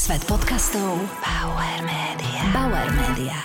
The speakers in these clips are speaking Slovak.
Svet podcastov Bauer Media. Bauer Media.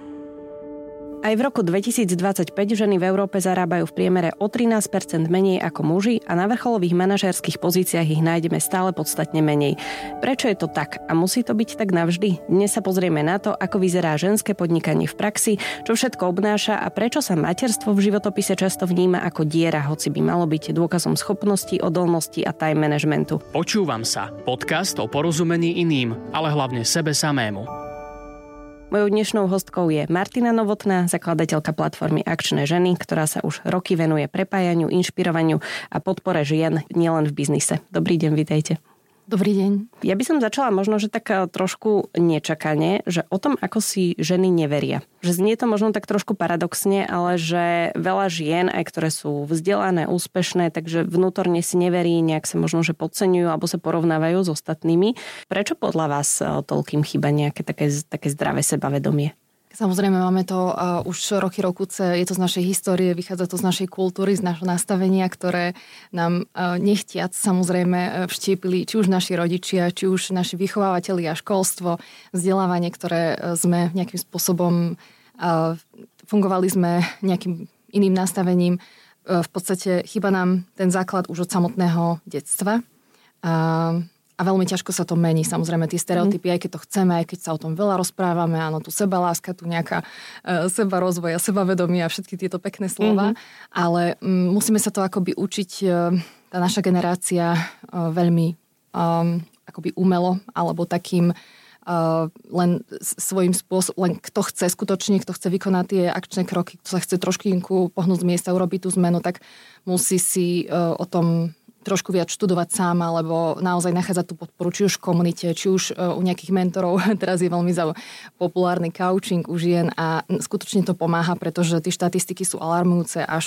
Aj v roku 2025 ženy v Európe zarábajú v priemere o 13% menej ako muži a na vrcholových manažérskych pozíciách ich nájdeme stále podstatne menej. Prečo je to tak a musí to byť tak navždy? Dnes sa pozrieme na to, ako vyzerá ženské podnikanie v praxi, čo všetko obnáša a prečo sa materstvo v životopise často vníma ako diera, hoci by malo byť dôkazom schopnosti, odolnosti a time managementu. Počúvam sa. Podcast o porozumení iným, ale hlavne sebe samému. Mojou dnešnou hostkou je Martina Novotná, zakladateľka platformy Akčné ženy, ktorá sa už roky venuje prepájaniu, inšpirovaniu a podpore žien nielen v biznise. Dobrý deň, vitajte. Dobrý deň. Ja by som začala možno, že tak trošku nečakane, že o tom, ako si ženy neveria. Že znie to možno tak trošku paradoxne, ale že veľa žien, aj ktoré sú vzdelané, úspešné, takže vnútorne si neverí, nejak sa možno, že podceňujú alebo sa porovnávajú s ostatnými. Prečo podľa vás toľkým chýba nejaké také zdravé sebavedomie? Samozrejme, máme to už roky, je to z našej histórie, vychádza to z našej kultúry, z našho nastavenia, ktoré nám nechtiac samozrejme vštípili či už naši rodičia, či už naši vychovávateľi a školstvo, vzdelávanie, ktoré sme nejakým spôsobom fungovali sme nejakým iným nastavením. V podstate chýba nám ten základ už od samotného detstva. A veľmi ťažko sa to mení. Samozrejme, tie stereotypy, aj keď to chceme, aj keď sa o tom veľa rozprávame, áno, tu sebaláska, tu nejaká sebarozvoj a sebavedomie a všetky tieto pekné slova, ale musíme sa to akoby učiť, tá naša generácia veľmi akoby umelo, alebo takým len svojím spôsobom, len kto chce skutočne, kto chce vykonať tie akčné kroky, kto sa chce troškinku pohnúť z miesta, urobiť tú zmenu, tak musí si o tom trošku viac študovať sám, alebo naozaj nachádzať tú podporu, či už v komunite, či už u nejakých mentorov. Teraz je veľmi populárny coaching u žien a skutočne to pomáha, pretože tie štatistiky sú alarmujúce až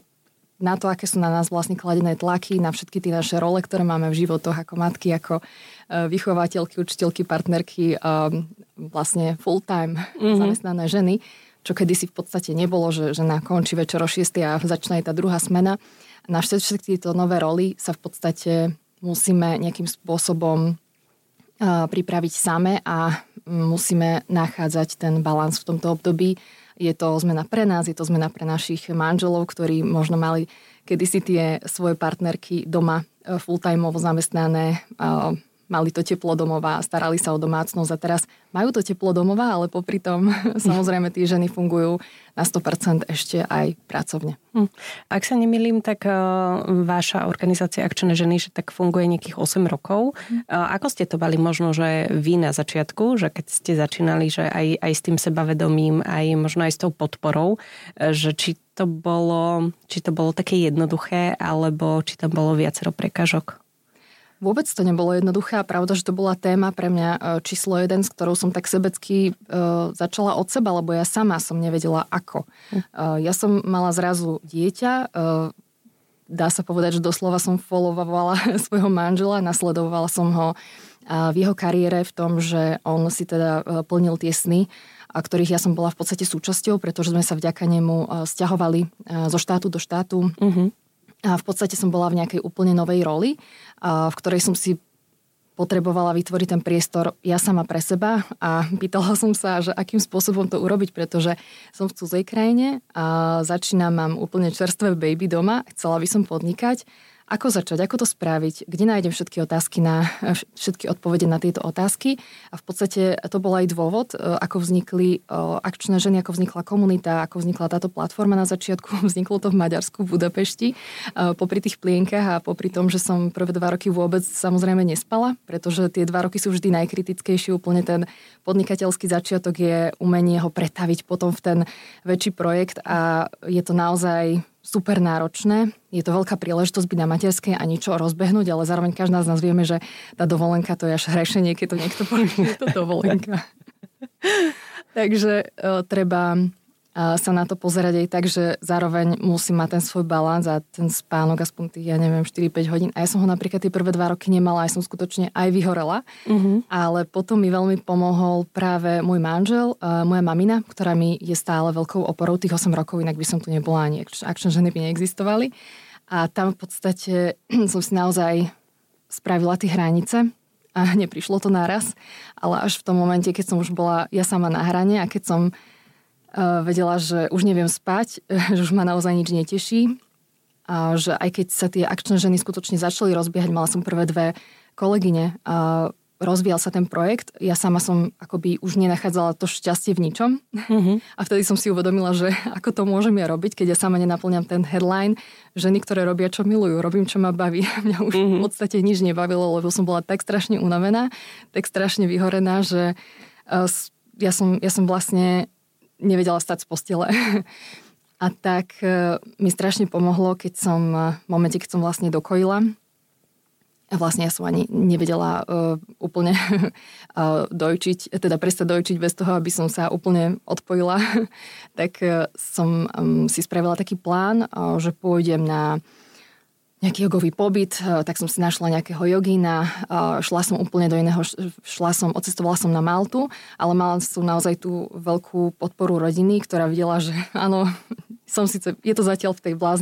na to, aké sú na nás vlastne kladené tlaky, na všetky tie naše role, ktoré máme v životoch ako matky, ako vychovateľky, učiteľky, partnerky, vlastne full-time zamestnané ženy, čo kedysi v podstate nebolo, že žena končí večer o 6 a začína aj tá druhá smena. Na všetky tieto nové roly sa v podstate musíme nejakým spôsobom pripraviť same a musíme nachádzať ten balans v tomto období. Je to zmena pre nás, je to zmena pre našich manželov, ktorí možno mali kedysi tie svoje partnerky doma full-timeovo zamestnané, mali to teplo domova, starali sa o domácnosť a teraz majú to teplo domova, ale popri tom samozrejme tie ženy fungujú na 100% ešte aj pracovne. Ak sa nemýlim, tak vaša organizácia Akčné ženy, že tak funguje nejakých 8 rokov. Ako ste to mali možno, že vy na začiatku, že keď ste začínali, že aj s tým sebavedomím, aj možno aj s tou podporou, že či to bolo také jednoduché, alebo či tam bolo viacero prekážok? Vôbec to nebolo jednoduché a pravda, že to bola téma pre mňa číslo 1, s ktorou som tak sebecky začala od seba, lebo ja sama som nevedela ako. Ja som mala zrazu dieťa, dá sa povedať, že doslova som followovala svojho manžela, nasledovala som ho v jeho kariére v tom, že on si teda plnil tie sny, ktorých ja som bola v podstate súčasťou, pretože sme sa vďaka nemu sťahovali zo štátu do štátu. A v podstate som bola v nejakej úplne novej roli, v ktorej som si potrebovala vytvoriť ten priestor ja sama pre seba a pýtala som sa, že akým spôsobom to urobiť, pretože som v cudzej krajine a mám úplne čerstvé baby doma, chcela by som podnikať. Ako začať, ako to spraviť, kde nájdem všetky odpovede na tieto otázky. A v podstate to bol aj dôvod, ako vznikli Akčné ženy, ako vznikla komunita, ako vznikla táto platforma na začiatku. Vzniklo to v Maďarsku, v Budapešti, popri tých plienkach a popri tom, že som prvé 2 roky vôbec samozrejme nespala, pretože tie 2 roky sú vždy najkritickejšie. Úplne ten podnikateľský začiatok je umenie ho pretaviť potom v ten väčší projekt a je to naozaj super náročné. Je to veľká príležitosť byť na materskej a niečo rozbehnúť, ale zároveň každá z nás vieme, že tá dovolenka to je až hrešenie, keď to niekto povie, že je to dovolenka. Takže treba sa na to pozerať aj tak, že zároveň musí mať ten svoj balans a ten spánok aspoň tých, 4-5 hodín. A ja som ho napríklad tie prvé 2 roky nemala, aj som skutočne aj vyhorela. Ale potom mi veľmi pomohol práve môj manžel, moja mamina, ktorá mi je stále veľkou oporou tých 8 rokov, inak by som tu nebola ani Akčné ženy by neexistovali. A tam v podstate som si naozaj spravila tie hranice a neprišlo to naraz, ale až v tom momente, keď som už bola ja sama na hrane a keď som vedela, že už neviem spať, že už ma naozaj nič neteší a že aj keď sa tie akčné ženy skutočne začali rozbiehať, mala som prvé 2 kolegyne a rozvíjal sa ten projekt, ja sama som akoby už nenachádzala to šťastie v ničom. A vtedy som si uvedomila, že ako to môžem ja robiť, keď ja sama nenaplňam ten headline, ženy, ktoré robia, čo milujú, robím, čo ma baví. Mňa už v podstate nič nebavilo, lebo som bola tak strašne unavená, tak strašne vyhorená, že ja som vlastne nevedela stať z postele. A tak mi strašne pomohlo, v momente, keď som vlastne dokojila. A vlastne ja som ani nevedela úplne dojčiť, teda prestať dojčiť bez toho, aby som sa úplne odpojila. Tak som si spravila taký plán, že pôjdem na nejaký jogový pobyt, tak som si našla nejakého jogína, šla som úplne do iného, odcestovala som na Maltu, ale mala som naozaj tú veľkú podporu rodiny, ktorá videla, že áno, je to zatiaľ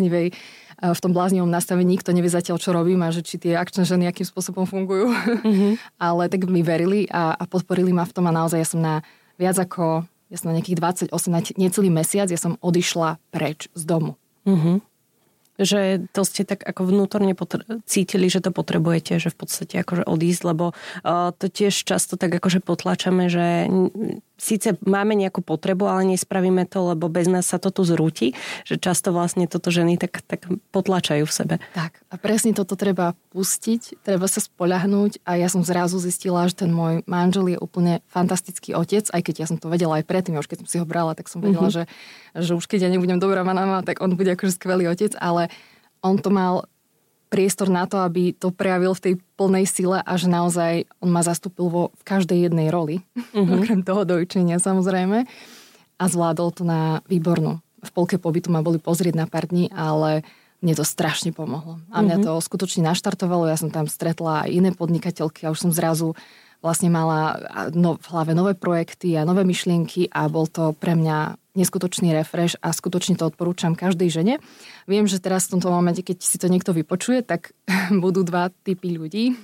v tom bláznivom nastavení, nikto nevie zatiaľ, čo robím a že či tie akčné ženy akým spôsobom fungujú. Ale tak mi verili a podporili ma v tom a naozaj ja som na nejakých 28, necelý mesiac, ja som odišla preč z domu. Že to ste tak ako vnútorne cítili, že to potrebujete, že v podstate akože odísť, lebo to tiež často tak akože potlačame, že síce máme nejakú potrebu, ale nespravíme to, lebo bez nás sa to tu zrúti, že často vlastne toto ženy tak potlačajú v sebe. Tak a presne toto treba pustiť, treba sa spoľahnúť a ja som zrazu zistila, že ten môj manžel je úplne fantastický otec, aj keď ja som to vedela aj predtým, už keď som si ho brala, tak som vedela, že už keď ja nebudem dobrá mama, tak on bude akože skvelý otec, ale on to mal priestor na to, aby to prejavil v tej plnej sile a že naozaj on ma zastúpil v každej jednej roli, okrem toho dojčenia samozrejme, a zvládol to na výbornú. V polke pobytu ma boli pozrieť na pár dní, ale mne to strašne pomohlo. A mňa to skutočne naštartovalo, ja som tam stretla aj iné podnikateľky a už som zrazu vlastne mala v hlave nové projekty a nové myšlienky a bol to pre mňa neskutočný refresh a skutočne to odporúčam každej žene. Viem, že teraz v tomto momente, keď si to niekto vypočuje, tak budú 2 typy ľudí.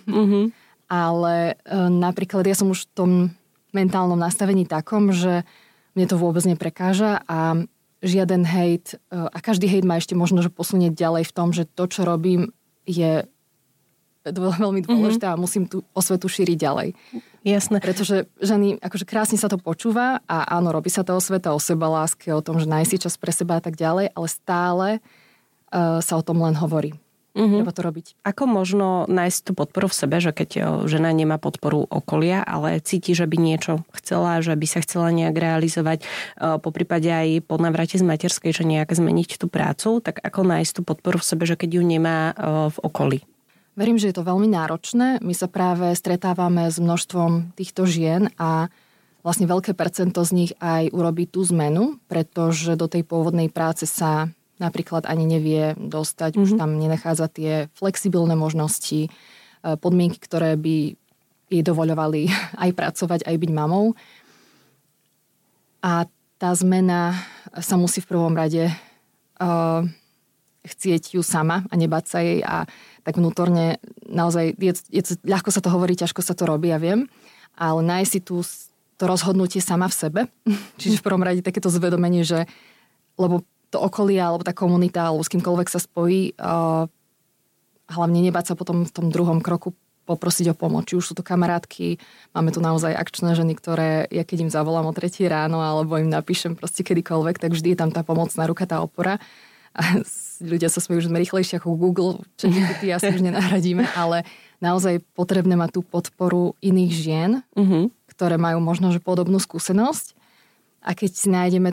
Ale napríklad ja som už v tom mentálnom nastavení takom, že mne to vôbec neprekáža a žiaden hejt, a každý hejt ma ešte možno že posunieť ďalej v tom, že to, čo robím, je veľmi dôležité a musím tú osvetu šíriť ďalej. Jasné. Pretože ženy, akože krásne sa to počúva a áno, robí sa to osveta o sebaláske, o tom, že nájsť si čas pre seba a tak ďalej, ale stále sa o tom len hovorí. Treba to robiť. Ako možno nájsť tú podporu v sebe, že keď žena nemá podporu okolia, ale cíti, že by niečo chcela, že by sa chcela nejak realizovať, poprípade aj po navrate z materskej, že nejak zmeniť tú prácu, tak ako nájsť tú podporu v sebe, že keď ju nemá v okolí? Verím, že je to veľmi náročné. My sa práve stretávame s množstvom týchto žien a vlastne veľké percento z nich aj urobí tú zmenu, pretože do tej pôvodnej práce sa napríklad ani nevie dostať, už tam nenachádza tie flexibilné možnosti, podmienky, ktoré by jej dovoľovali aj pracovať, aj byť mamou. A tá zmena sa musí v prvom rade chcieť ju sama a nebáť sa jej a tak vnútorne naozaj ľahko sa to hovorí, ťažko sa to robí, ja viem, ale nájsť si to rozhodnutie sama v sebe. Čiže v prvom rade takéto zvedomenie, že lebo to okolie, alebo tá komunita, alebo s kýmkoľvek sa spojí, hlavne nebáť sa potom v tom druhom kroku poprosiť o pomoc. Či už sú to kamarátky, máme tu naozaj akčné ženy, ktoré, ja keď im zavolám o 3 ráno, alebo im napíšem proste kedykoľvek, tak vždy je tam tá pomocná ruka, tá opora. A ľudia sa smejú, že sme rýchlejšie ako Google, čo GPT asi už nenahradíme, ale naozaj potrebné mať tú podporu iných žien, ktoré majú možno že podobnú skúsenosť. A keď si nájdeme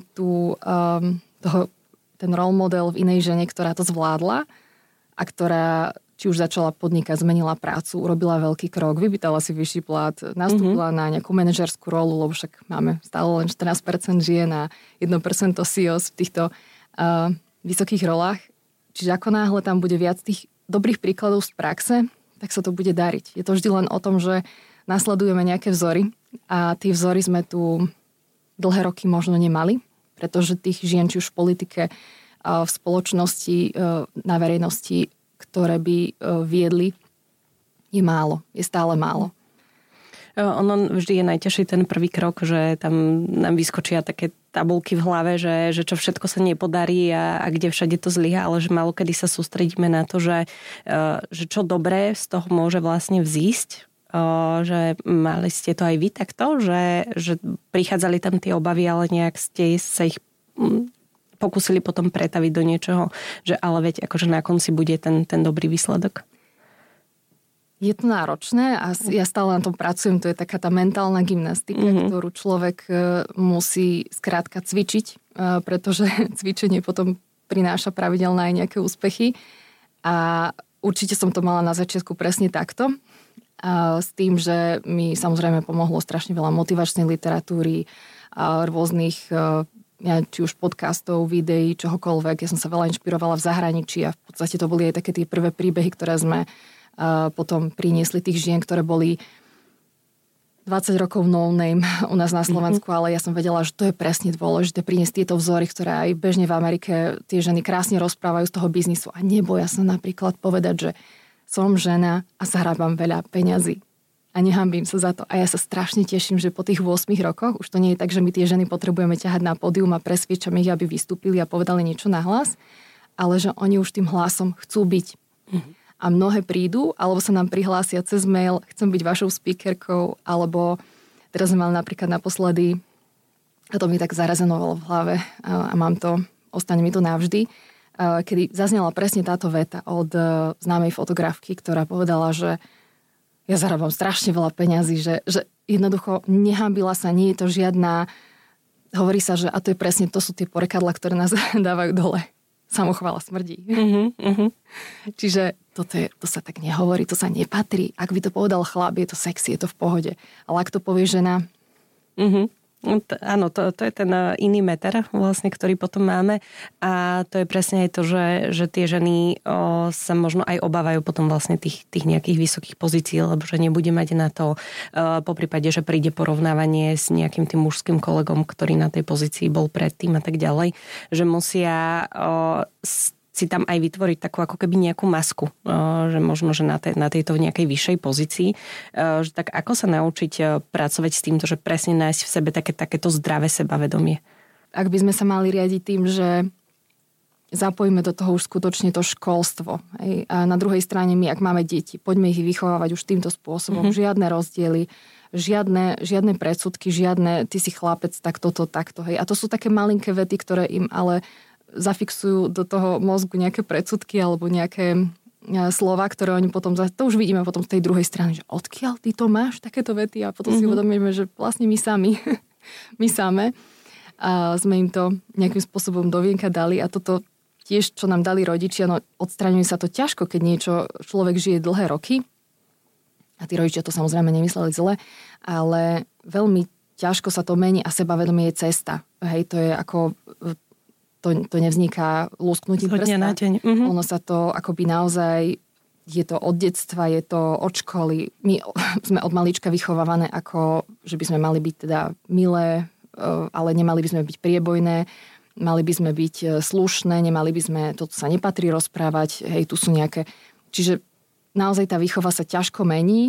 ten role model v inej žene, ktorá to zvládla a ktorá či už začala podnikať, zmenila prácu, urobila veľký krok, vypýtala si vyšší plat, nastúpila na nejakú manažerskú rolu, lebo však máme stále len 14% žien a 1% CEOs v týchto vysokých rolách. Čiže ako náhle tam bude viac tých dobrých príkladov z praxe, tak sa to bude dariť. Je to vždy len o tom, že nasledujeme nejaké vzory a tie vzory sme tu dlhé roky možno nemali, pretože tých žien, či už v politike, v spoločnosti, na verejnosti, ktoré by viedli, je málo. Je stále málo. Ono vždy je najťažší ten prvý krok, že tam nám vyskočia také tabulky v hlave, že čo všetko sa nepodarí a kde všade to zlyhá, ale že málo kedy sa sústredíme na to, že čo dobré z toho môže vlastne vzísť. Že mali ste to aj vy takto, že prichádzali tam tie obavy, ale nejak ste sa ich pokúsili potom pretaviť do niečoho, že ale veď akože na konci bude ten dobrý výsledok. Je to náročné a ja stále na tom pracujem. To je taká tá mentálna gymnastika, ktorú človek musí skrátka cvičiť, pretože cvičenie potom prináša pravidelné aj nejaké úspechy. A určite som to mala na začiatku presne takto. S tým, že mi samozrejme pomohlo strašne veľa motivačnej literatúry, rôznych či už podcastov, videí, čohokoľvek. Ja som sa veľa inšpirovala v zahraničí a v podstate to boli aj také tie prvé príbehy, ktoré sme potom priniesli tých žien, ktoré boli 20 rokov no name u nás na Slovensku, ale ja som vedela, že to je presne dôležité priniesť tieto vzory, ktoré aj bežne v Amerike tie ženy krásne rozprávajú z toho biznisu a neboja sa napríklad povedať, že som žena a zarábam veľa peňazí a nehambím sa za to. A ja sa strašne teším, že po tých 8 rokoch, už to nie je tak, že my tie ženy potrebujeme ťahať na pódium a presviečame ich, aby vystúpili a povedali niečo nahlas, ale že oni už tým hlasom chcú byť. A mnohé prídu, alebo sa nám prihlásia cez mail, chcem byť vašou speakerkou, alebo teraz sme mali napríklad naposledy, a to mi tak zarezonovalo v hlave a mám to, ostane mi to navždy, kedy zaznela presne táto veta od známej fotografky, ktorá povedala, že ja zarábam strašne veľa peňazí, že jednoducho nehambila sa, nie je to žiadna, hovorí sa, že a to je presne, to sú tie porekadlá, ktoré nás dávajú dole. Samochvála smrdí. Čiže to sa tak nehovorí, to sa nepatrí. Ak by to povedal chlap, je to sexy, je to v pohode. Ale ak to povie žena... Áno, to je ten iný meter, vlastne, ktorý potom máme. A to je presne aj to, že tie ženy sa možno aj obávajú potom vlastne tých nejakých vysokých pozícií, lebo že nebude mať na to, poprípade, že príde porovnávanie s nejakým tým mužským kolegom, ktorý na tej pozícii bol predtým a tak ďalej, že musia si tam aj vytvoriť takú ako keby nejakú masku, že možno, že na tejto nejakej vyššej pozícii, že tak ako sa naučiť pracovať s týmto, že presne nájsť v sebe takéto zdravé sebavedomie. Ak by sme sa mali riadiť tým, že zapojíme do toho už skutočne to školstvo. Hej? A na druhej strane my, ak máme deti, poďme ich vychovávať už týmto spôsobom. Žiadne rozdiely, žiadne predsudky, žiadne ty si chlapec, tak toto, takto. Hej? A to sú také malinké vety, ktoré im ale zafixujú do toho mozgu nejaké predsudky alebo nejaké slova, ktoré oni potom, to už vidíme potom z tej druhej strany, že odkiaľ ty to máš, takéto vety a potom si uvedomíme, že vlastne my sami a sme im to nejakým spôsobom do vienka dali a toto tiež, čo nám dali rodičia, no odstraňuje sa to ťažko, keď niečo človek žije dlhé roky a tí rodičia to samozrejme nemysleli zle, ale veľmi ťažko sa to mení a sebavedomie je cesta. Hej, to je ako... To nevzniká lusknutím prsta. Ono sa to akoby naozaj, je to od detstva, je to od školy. My sme od malička vychovávané ako, že by sme mali byť teda milé, ale nemali by sme byť priebojné, mali by sme byť slušné, nemali by sme, toto sa nepatrí rozprávať, hej, tu sú nejaké... Čiže naozaj tá výchova sa ťažko mení,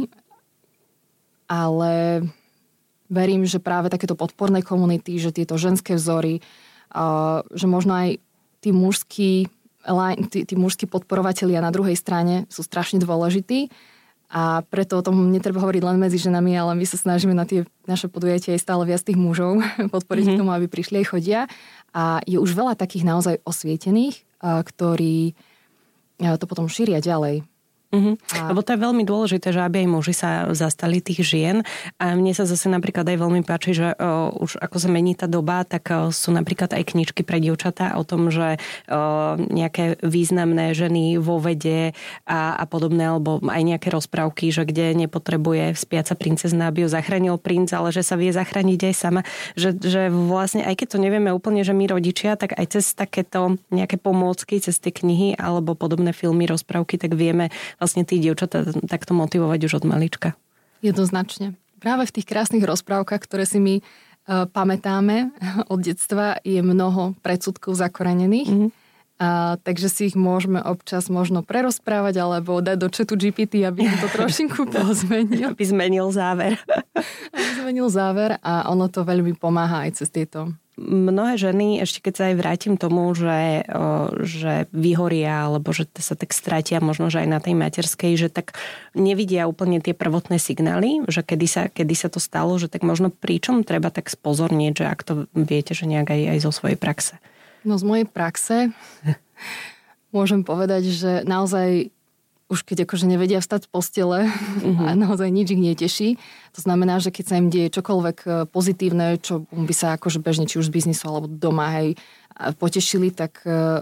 ale verím, že práve takéto podporné komunity, že tieto ženské vzory, že možno aj tí mužskí podporovatelia na druhej strane sú strašne dôležití a preto o tom netreba hovoriť len medzi ženami, ale my sa snažíme na tie naše podujatia aj stále viac tých mužov podporiť k tomu, aby prišli aj chodia a je už veľa takých naozaj osvietených, ktorí to potom šíria ďalej. Lebo to je veľmi dôležité, že aby aj muži sa zastali tých žien a mne sa zase napríklad aj veľmi páči, že už ako sa mení tá doba, tak sú napríklad aj knižky pre dievčatá o tom, že nejaké významné ženy vo vede a podobné, alebo aj nejaké rozprávky, že kde nepotrebuje spiaca princezna, aby ju zachránil princ, ale že sa vie zachrániť aj sama, že vlastne aj keď to nevieme úplne, že my rodičia, tak aj cez takéto nejaké pomôcky, cez tie knihy alebo podobné filmy, rozprávky, tak vieme vlastne tí dievčatá takto motivovať už od malička. Jednoznačne. Práve v tých krásnych rozprávkach, ktoré si my pamätáme od detstva, je mnoho predsudkov zakorenených Takže si ich môžeme občas možno prerozprávať alebo dať do chatu GPT, aby to trošinku pozmenil. Aby zmenil záver. Aby zmenil záver a ono to veľmi pomáha aj cez tieto. Mnohé ženy, ešte keď sa aj vrátim tomu, že vyhoria alebo že sa tak stratia možno, že aj na tej materskej, že tak nevidia úplne tie prvotné signály, že kedy sa to stalo, že tak možno pričom treba tak spozornieť, že ak to viete, že nejak aj zo svojej praxe. No z mojej praxe môžem povedať, že naozaj už keď akože nevedia vstať z postele a naozaj nič ich neteší. To znamená, že keď sa im deje čokoľvek pozitívne, čo by sa akože bežne, či už z biznisu alebo doma, hej, potešili, tak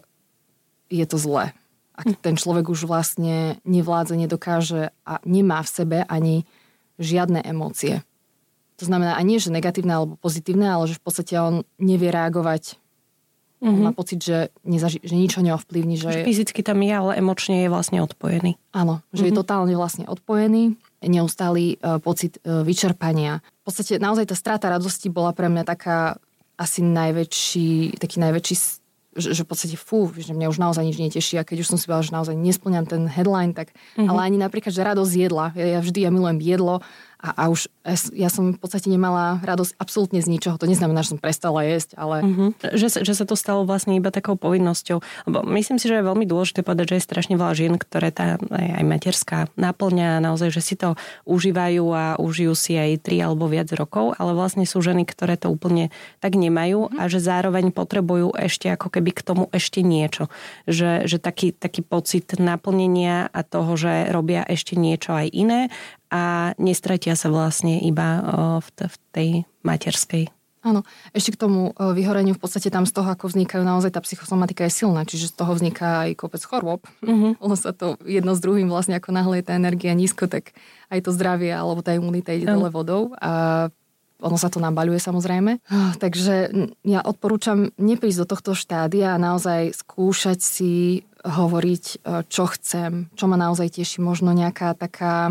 je to zlé. Ak ten človek už vlastne nevládze, nedokáže a nemá v sebe ani žiadne emócie. To znamená, a nie, že negatívne alebo pozitívne, ale že v podstate on nevie reagovať. Má pocit, že nič ho neovplyvní. Že fyzicky tam je, ale emočne je vlastne odpojený. Áno, že je totálne vlastne odpojený, neustály pocit vyčerpania. V podstate naozaj tá strata radosti bola pre mňa taká asi taký najväčší, že v podstate že mňa už naozaj nič neteší a keď už som si povedala, že naozaj nesplňam ten headline, tak ale ani napríklad, že radosť jedla. Ja milujem jedlo a už ja som v podstate nemala radosť absolútne z ničoho. To neznamená, že som prestala jesť, ale... Že sa to stalo vlastne iba takou povinnosťou. Lebo myslím si, že je veľmi dôležité povedať, že je strašne veľa žien, ktoré tá aj materská naplňa naozaj, že si to užívajú a užijú si aj 3 alebo viac rokov, ale vlastne sú ženy, ktoré to úplne tak nemajú a že zároveň potrebujú ešte ako keby k tomu ešte niečo. Že taký pocit naplnenia a toho, že robia ešte niečo aj iné a nestratia sa vlastne iba v tej materskej. Áno, ešte k tomu vyhoreniu v podstate tam z toho, ako vznikajú naozaj tá psychosomatika je silná, čiže z toho vzniká aj kopec chorôb. Ono sa to jedno s druhým vlastne ako náhle je tá energia nízko, tak aj to zdravie alebo tá imunita ide dole vodou a ono sa to nabaľuje samozrejme. Takže ja odporúčam neprísť do tohto štádia a naozaj skúšať si hovoriť, čo chcem, čo ma naozaj teší, možno nejaká taká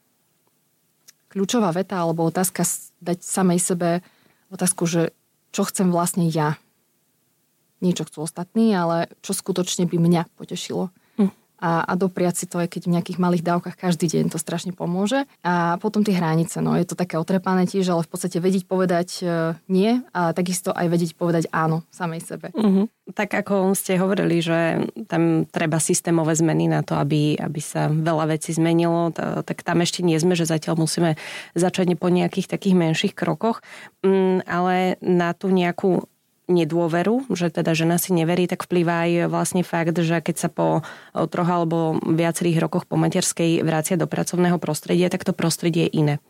kľúčová veta alebo otázka dať samej sebe otázku, že čo chcem vlastne ja. Nie čo chcú ostatní, ale čo skutočne by mňa potešilo. A dopriať si to, aj keď v nejakých malých dávkach každý deň to strašne pomôže. A potom tie hranice, no je to také otrepané tiež, ale v podstate vedieť povedať nie a takisto aj vedieť povedať áno samej sebe. Tak ako ste hovorili, že tam treba systémové zmeny na to, aby sa veľa vecí zmenilo, tak tam ešte nie sme, že zatiaľ musíme začať po nejakých takých menších krokoch, ale na tú nejakú nedôveru, že teda žena si neverí, tak vplýva aj vlastne fakt, že keď sa po 3 alebo viacerých rokoch po materskej vracia do pracovného prostredia, tak to prostredie je iné.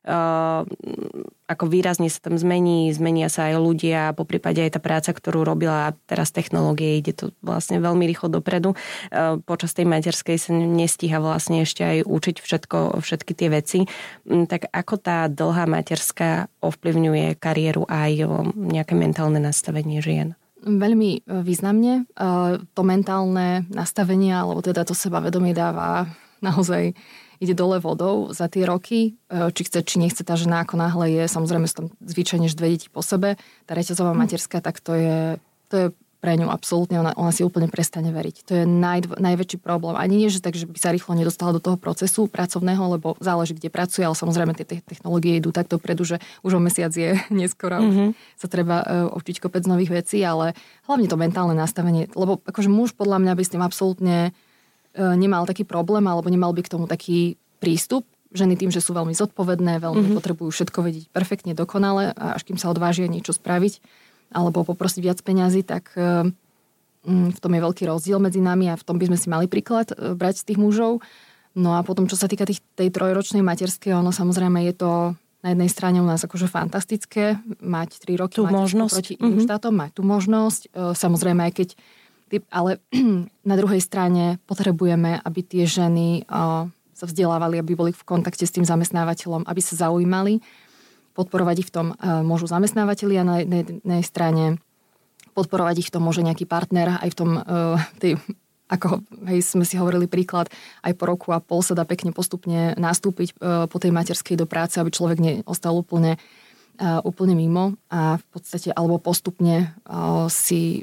Ako výrazne sa tam zmenia sa aj ľudia, poprípade aj tá práca, ktorú robila teraz technológie, ide to vlastne veľmi rýchlo dopredu. Počas tej materskej sa nestíha vlastne ešte aj učiť všetky tie veci. Tak ako tá dlhá materská ovplyvňuje kariéru aj nejaké mentálne nastavenie žien? Veľmi významne. To mentálne nastavenie, alebo teda to sebavedomie dáva naozaj ide dole vodou za tie roky, či chce, či nechce tá žena, ako náhle je, samozrejme sú tam zvyčajne 2 deti po sebe, tá reťazová materská, tak to je pre ňu absolútne, ona si úplne prestane veriť. To je najväčší problém. Ani nie, že tak, že by sa rýchlo nedostala do toho procesu pracovného, lebo záleží, kde pracuje, ale samozrejme tie technológie idú tak dopredu, že už o mesiac je neskoro, už sa treba učiť kopec nových vecí, ale hlavne to mentálne nastavenie, lebo akože muž podľa mňa by s tým absolútne nemal taký problém, alebo nemal by k tomu taký prístup. Ženy tým, že sú veľmi zodpovedné, veľmi potrebujú všetko vedieť perfektne, dokonale, a až kým sa odvážia niečo spraviť, alebo poprosiť viac peňazí, tak v tom je veľký rozdiel medzi nami a v tom by sme si mali príklad brať z tých mužov. No a potom, čo sa týka tej 3-ročnej materskej, ono samozrejme je to na jednej strane u nás akože fantastické, mať 3 roky tú možnosť proti iným štátom, mať tú možnosť. Samozrejme, aj keď ale na druhej strane potrebujeme, aby tie ženy sa vzdelávali, aby boli v kontakte s tým zamestnávateľom, aby sa zaujímali, podporovať ich v tom môžu zamestnávateľi a na jednej strane podporovať ich v tom môže nejaký partner, aj v tom, ako sme si hovorili príklad, aj po 1,5 roku sa dá pekne postupne nastúpiť po tej materskej do práce, aby človek neostal úplne mimo a v podstate, alebo postupne si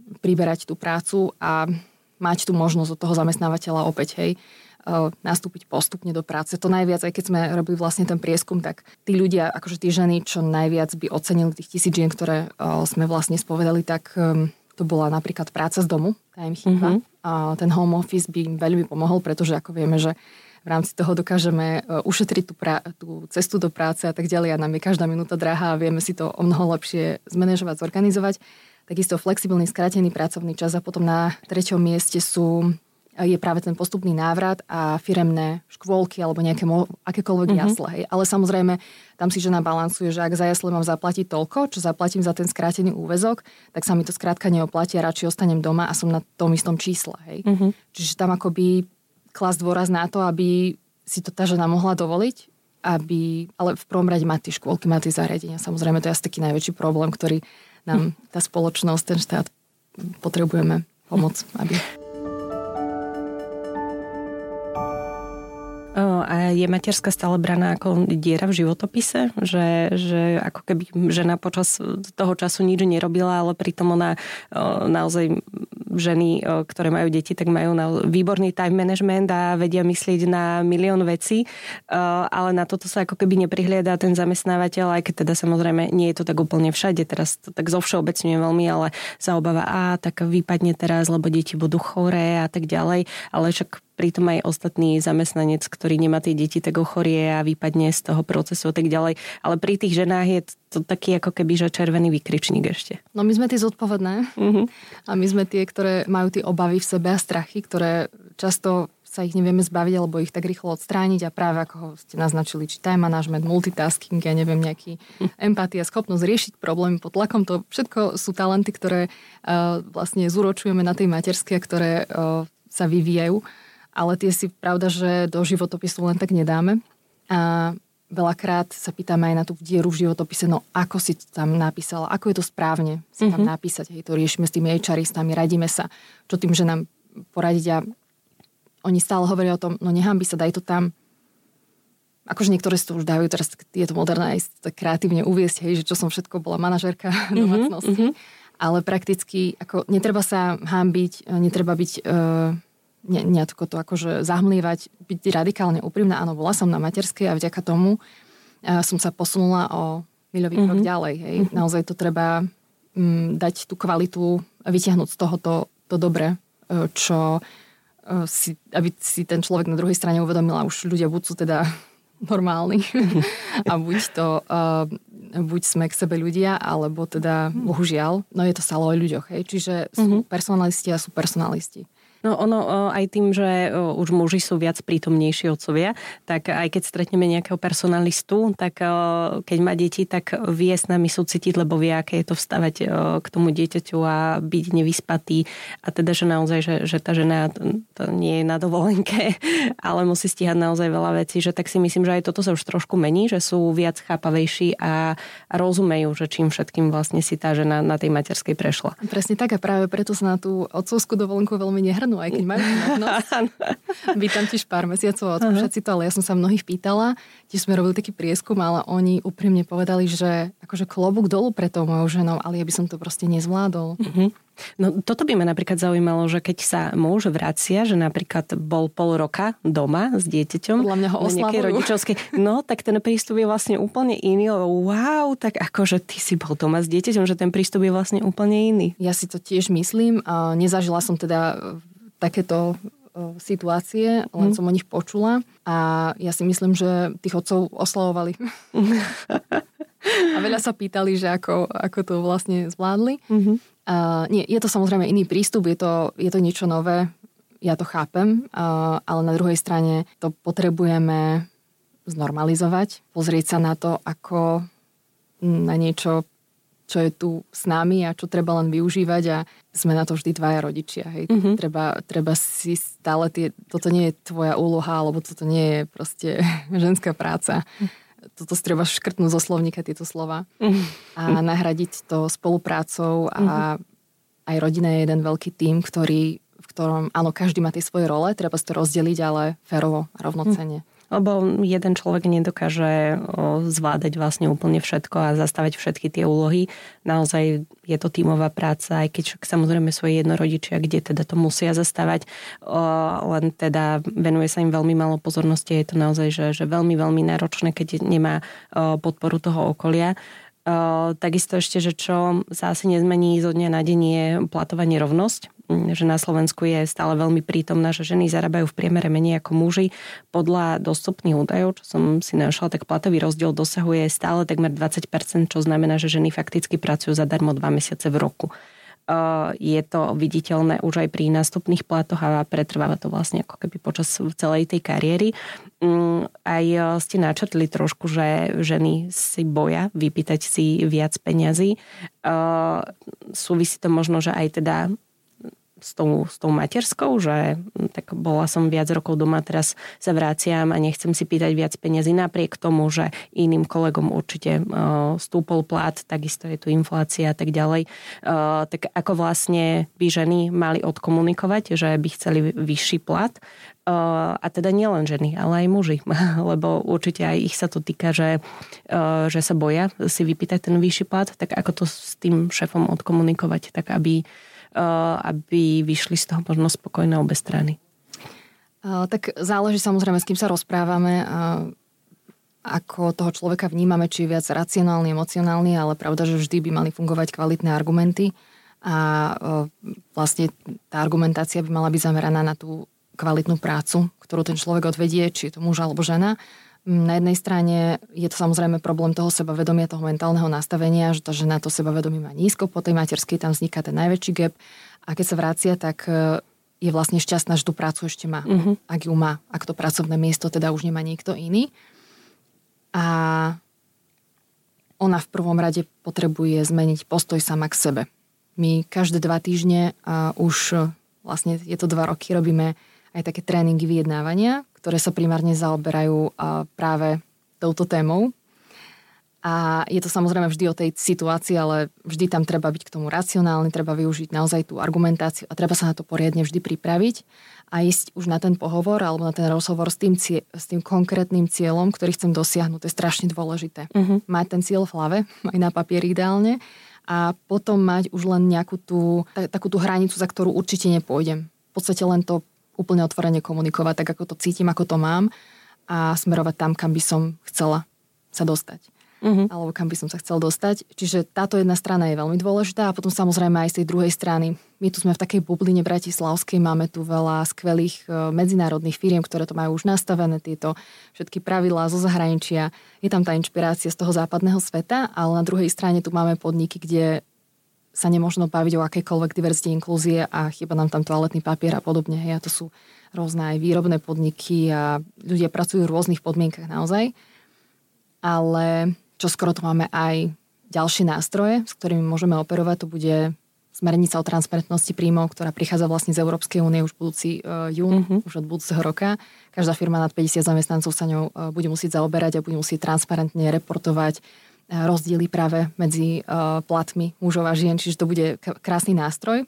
priberať tú prácu a mať tú možnosť od toho zamestnávateľa opäť, hej, nastúpiť postupne do práce. To najviac, aj keď sme robili vlastne ten prieskum, tak tí ľudia, akože tí ženy, čo najviac by ocenili tých 1000 žien, ktoré sme vlastne spovedali, tak to bola napríklad práca z domu, tá im chýba. A ten home office by im veľmi pomohol, pretože ako vieme, že v rámci toho dokážeme ušetriť tú cestu do práce a tak ďalej a nám je každá minúta drahá a vieme si to o mnoho lepšie zmanéžovať, zorganizovať. Takisto flexibilný, skrátený pracovný čas a potom na 3. mieste je práve ten postupný návrat a firemné škôlky alebo nejaké akékoľvek jasle. Hej. Ale samozrejme, tam si žena balansuje, že ak za jasle mám zaplatiť toľko, čo zaplatím za ten skrátený úväzok, tak sa mi to skrátka neoplatí a radšej ostanem doma a som na tom istom čísle. Hej. Čiže tam akoby klásť dôraz na to, aby si to tá žena mohla dovoliť, ale v prvom rade mať tie škôlky, mať tie zariadenia. Samozrejme, to je asi taký najväčší problém, ktorý nám tá spoločnosť, ten štát potrebujeme pomôcť, aby... A je materská stále braná ako diera v životopise? Že ako keby žena počas toho času nič nerobila, ale pritom ona naozaj ženy, ktoré majú deti, tak majú výborný time management a vedia myslieť na milión vecí, ale na toto sa ako keby neprihliada ten zamestnávateľ, aj keď teda samozrejme nie je to tak úplne všade, teraz to tak zovšeobecňujem veľmi, ale sa obáva, tak vypadne teraz, lebo deti budú choré a tak ďalej, ale však pritom aj ostatný zamestnanec, ktorý nemá tie deti, tak ochorie a vypadne z toho procesu a tak ďalej. Ale pri tých ženách je to taký ako keby, že červený vykričník ešte. No my sme tie zodpovedné a my sme tie, ktoré majú tie obavy v sebe a strachy, ktoré často sa ich nevieme zbaviť, alebo ich tak rýchlo odstrániť a práve ako ste naznačili, či time management, multitasking, ja neviem, nejaký empatia, schopnosť riešiť problémy pod tlakom, to všetko sú talenty, ktoré vlastne zúročujeme na tej materskej, ktoré sa vyvíjajú. Ale tie si pravda, že do životopisu len tak nedáme. A veľakrát sa pýtame aj na tú dieru v životopise, no ako si to tam napísala, ako je to správne si tam napísať. Hej, to riešime s tými HRistami, radíme sa, čo tým, že nám poradiť a oni stále hovoria o tom, no nehanbi sa, daj to tam. Akože niektoré si to už dávajú, teraz je to moderné aj tak kreatívne uviesť, hej, že čo som všetko bola manažérka domácnosti. Ale prakticky, ako netreba sa hanbiť, netreba byť... nejako to akože zahmlievať, byť radikálne úprimná. Áno, bola som na materskej a vďaka tomu som sa posunula o miľový krok ďalej. Hej. Naozaj to treba dať tú kvalitu a vytiahnuť z toho to dobre, čo aby si ten človek na druhej strane uvedomila, už ľudia buď sú teda normálni a buď sme k sebe ľudia, alebo teda bohužiaľ, no je to stále o ľuďoch. Hej. Čiže sú personalisti a sú personalisti. No ono aj tým, že už muži sú viac prítomnejší otcovia, tak aj keď stretneme nejakého personalistu, tak keď má deti, tak vie s nami súcitiť, lebo vie, aké je to vstávať k tomu dieťaťu a byť nevyspatý. A teda, že naozaj, že tá žena to nie je na dovolenke, ale musí stíhať naozaj veľa vecí, že tak si myslím, že aj toto sa už trošku mení, že sú viac chápavejší a rozumejú, že čím všetkým vlastne si tá žena na tej materskej prešla. Presne tak a práve preto sa na tú otcovskú dovolenku veľmi nehrnú. Aj keď majú možnosť. Vítam tiež pár mesiacov odskúšať si to, ale ja som sa mnohých pýtala, tiež sme robili taký prieskum, ale oni úprimne povedali, že akože klobúk dolu pre tou mojou ženou, ale ja by som to proste nezvládol. No toto by ma napríklad zaujímalo, že keď sa muž vracia, že napríklad bol pol roka doma s dieťaťom podľa mňa ho oslavujú. No tak ten prístup je vlastne úplne iný. Wow, tak akože ty si bol doma s dieťaťom, že ten prístup je vlastne úplne iný. Ja si to tiež myslím. Nezažila som teda takéto situácie, len som o nich počula a ja si myslím, že tých otcov oslavovali. A veľa sa pýtali, že ako to vlastne zvládli. Nie, je to samozrejme iný prístup, je to niečo nové, ja to chápem, ale na druhej strane to potrebujeme znormalizovať, pozrieť sa na to ako na niečo, čo je tu s nami a čo treba len využívať a sme na to vždy dvaja rodičia. Hej. Treba si stále toto nie je tvoja úloha, alebo toto nie je proste ženská práca. Toto si treba škrtnúť zo slovníka tieto slova a nahradiť to spoluprácou a aj rodina je jeden veľký tím, v ktorom áno, každý má tie svoje role, treba si to rozdeliť, ale férovo a rovnocenne. Lebo jeden človek nedokáže zvládať vlastne úplne všetko a zastavať všetky tie úlohy. Naozaj je to tímová práca, aj keď samozrejme svoje jednorodičia, kde teda to musia zastávať, len teda venuje sa im veľmi málo pozornosti. Je to naozaj, že veľmi, veľmi náročné, keď nemá podporu toho okolia. Takisto ešte, že čo sa asi nezmení zo dňa na deň je platová nerovnosť, že na Slovensku je stále veľmi prítomná, že ženy zarábajú v priemere menej ako muži. Podľa dostupných údajov, čo som si našla, tak platový rozdiel dosahuje stále takmer 20%, čo znamená, že ženy fakticky pracujú zadarmo 2 mesiace v roku. Je to viditeľné už aj pri nástupných platoch a pretrváva to vlastne ako keby počas celej tej kariéry. Aj ste načrtli trošku, že ženy si boja vypýtať si viac peňazí. Súvisí to možno, že aj teda s tou materskou, že tak bola som viac rokov doma, teraz sa vraciam a nechcem si pýtať viac peniazy napriek tomu, že iným kolegom určite stúpol plat, takisto je tu inflácia a tak ďalej. Tak ako vlastne by ženy mali odkomunikovať, že by chceli vyšší plat, a teda nielen ženy, ale aj muži, lebo určite aj ich sa to týka, že sa boja si vypýtať ten vyšší plat, tak ako to s tým šéfom odkomunikovať, tak aby vyšli z toho možno spokojné obe strany. Tak záleží samozrejme, s kým sa rozprávame, ako toho človeka vnímame, či je viac racionálny, emocionálny, ale pravda, že vždy by mali fungovať kvalitné argumenty a vlastne tá argumentácia by mala byť zameraná na tú kvalitnú prácu, ktorú ten človek odvedie, či je to muž alebo žena. Na jednej strane je to samozrejme problém toho sebavedomia, toho mentálneho nastavenia, že tá žena to sebavedomie má nízko, po tej materskej tam vzniká ten najväčší gap a keď sa vracia, tak je vlastne šťastná, že tú prácu ešte má. Ak ju má, ak to pracovné miesto teda už nemá niekto iný. A ona v prvom rade potrebuje zmeniť postoj sama k sebe. My každé 2 týždne už vlastne je to 2 roky, robíme aj také tréningy vyjednávania, ktoré sa primárne zaoberajú práve touto témou. A je to samozrejme vždy o tej situácii, ale vždy tam treba byť k tomu racionálny, treba využiť naozaj tú argumentáciu a treba sa na to poriadne vždy pripraviť a ísť už na ten pohovor alebo na ten rozhovor s tým konkrétnym cieľom, ktorý chcem dosiahnuť. To je strašne dôležité. Mať ten cieľ v hlave, aj na papieri ideálne, a potom mať už len nejakú takú tú hranicu, za ktorú určite nepôjdem. V podstate len to úplne otvorene komunikovať, tak ako to cítim, ako to mám a smerovať tam, kam by som chcela sa dostať. Alebo kam by som sa chcel dostať. Čiže táto jedna strana je veľmi dôležitá a potom samozrejme aj z tej druhej strany. My tu sme v takej bubline bratislavskej, máme tu veľa skvelých medzinárodných firiem, ktoré to majú už nastavené, tieto všetky pravidlá zo zahraničia. Je tam tá inšpirácia z toho západného sveta, ale na druhej strane tu máme podniky, kde sa nemožno baviť o akejkoľvek diverzite, inklúzie a chýba nám tam toaletný papier a podobne. Hej, a to sú rôzne aj výrobné podniky a ľudia pracujú v rôznych podmienkach naozaj. Ale čoskoro tu máme aj ďalšie nástroje, s ktorými môžeme operovať. To bude smernica o transparentnosti príjmov, ktorá prichádza vlastne z Európskej únie už budúci jún, už od budúceho roka. Každá firma nad 50 zamestnancov sa ňou bude musieť zaoberať a bude musieť transparentne reportovať rozdiely práve medzi platmi mužov a žien, čiže to bude krásny nástroj.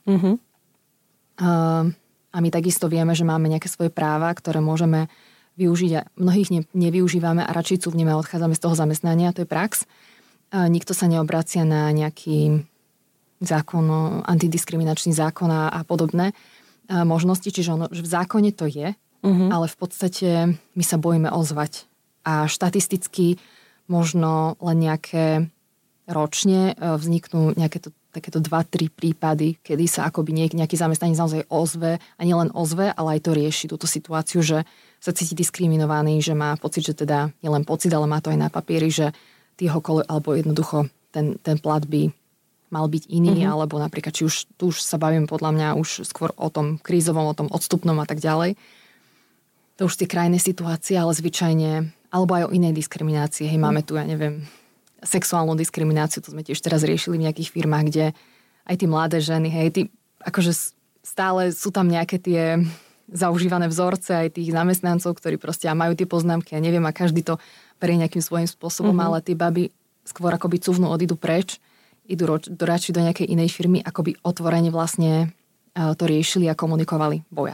A my takisto vieme, že máme nejaké svoje práva, ktoré môžeme využiť a mnohých nevyužívame a radšej cúvneme a odchádzame z toho zamestnania, to je prax. Nikto sa neobracia na nejaký zákon, antidiskriminačný zákon a podobné možnosti, čiže že v zákone to je, ale v podstate my sa bojíme ozvať. A štatisticky možno len nejaké ročne vzniknú takéto 2-3 prípady, kedy sa akoby nejaký zamestnanec naozaj ozve a nielen ozve, ale aj to rieši túto situáciu, že sa cíti diskriminovaný, že má pocit, že teda nielen pocit, ale má to aj na papieri, že alebo jednoducho ten plat by mal byť iný, alebo napríklad, či už tu už sa bavím podľa mňa už skôr o tom krízovom, o tom odstupnom a tak ďalej. To už tie krajné situácie, ale zvyčajne alebo aj o inej diskriminácii. Hej, máme tu, ja neviem, sexuálnu diskrimináciu, to sme tiež teraz riešili v nejakých firmách, kde aj tí mladé ženy, hej, akože stále sú tam nejaké tie zaužívané vzorce aj tých zamestnancov, ktorí proste majú tie poznámky a neviem, a každý to berie nejakým svojím spôsobom, ale tie baby skôr akoby cúvnú, odídu preč, idú radšej do nejakej inej firmy, akoby otvorene vlastne to riešili a komunikovali, boja sa.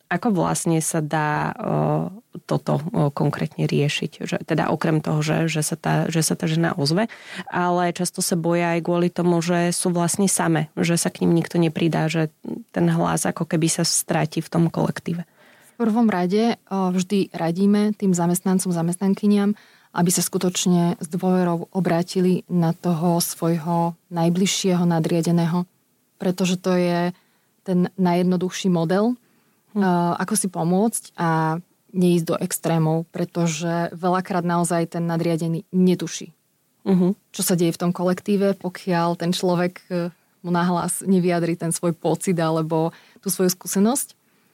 Ako vlastne sa dá toto konkrétne riešiť? Že, teda okrem toho, že sa tá žena ozve, ale často sa boja aj kvôli tomu, že sú vlastne same, že sa k ním nikto nepridá, že ten hlas ako keby sa stráti v tom kolektíve. V prvom rade vždy radíme tým zamestnancom, zamestnankyniam, aby sa skutočne s dôverou obrátili na toho svojho najbližšieho nadriadeného, pretože to je ten najjednoduchší model, ako si pomôcť a neísť do extrémov, pretože veľakrát naozaj ten nadriadený netuší, čo sa deje v tom kolektíve, pokiaľ ten človek mu nahlas nevyjadri ten svoj pocit alebo tú svoju skúsenosť.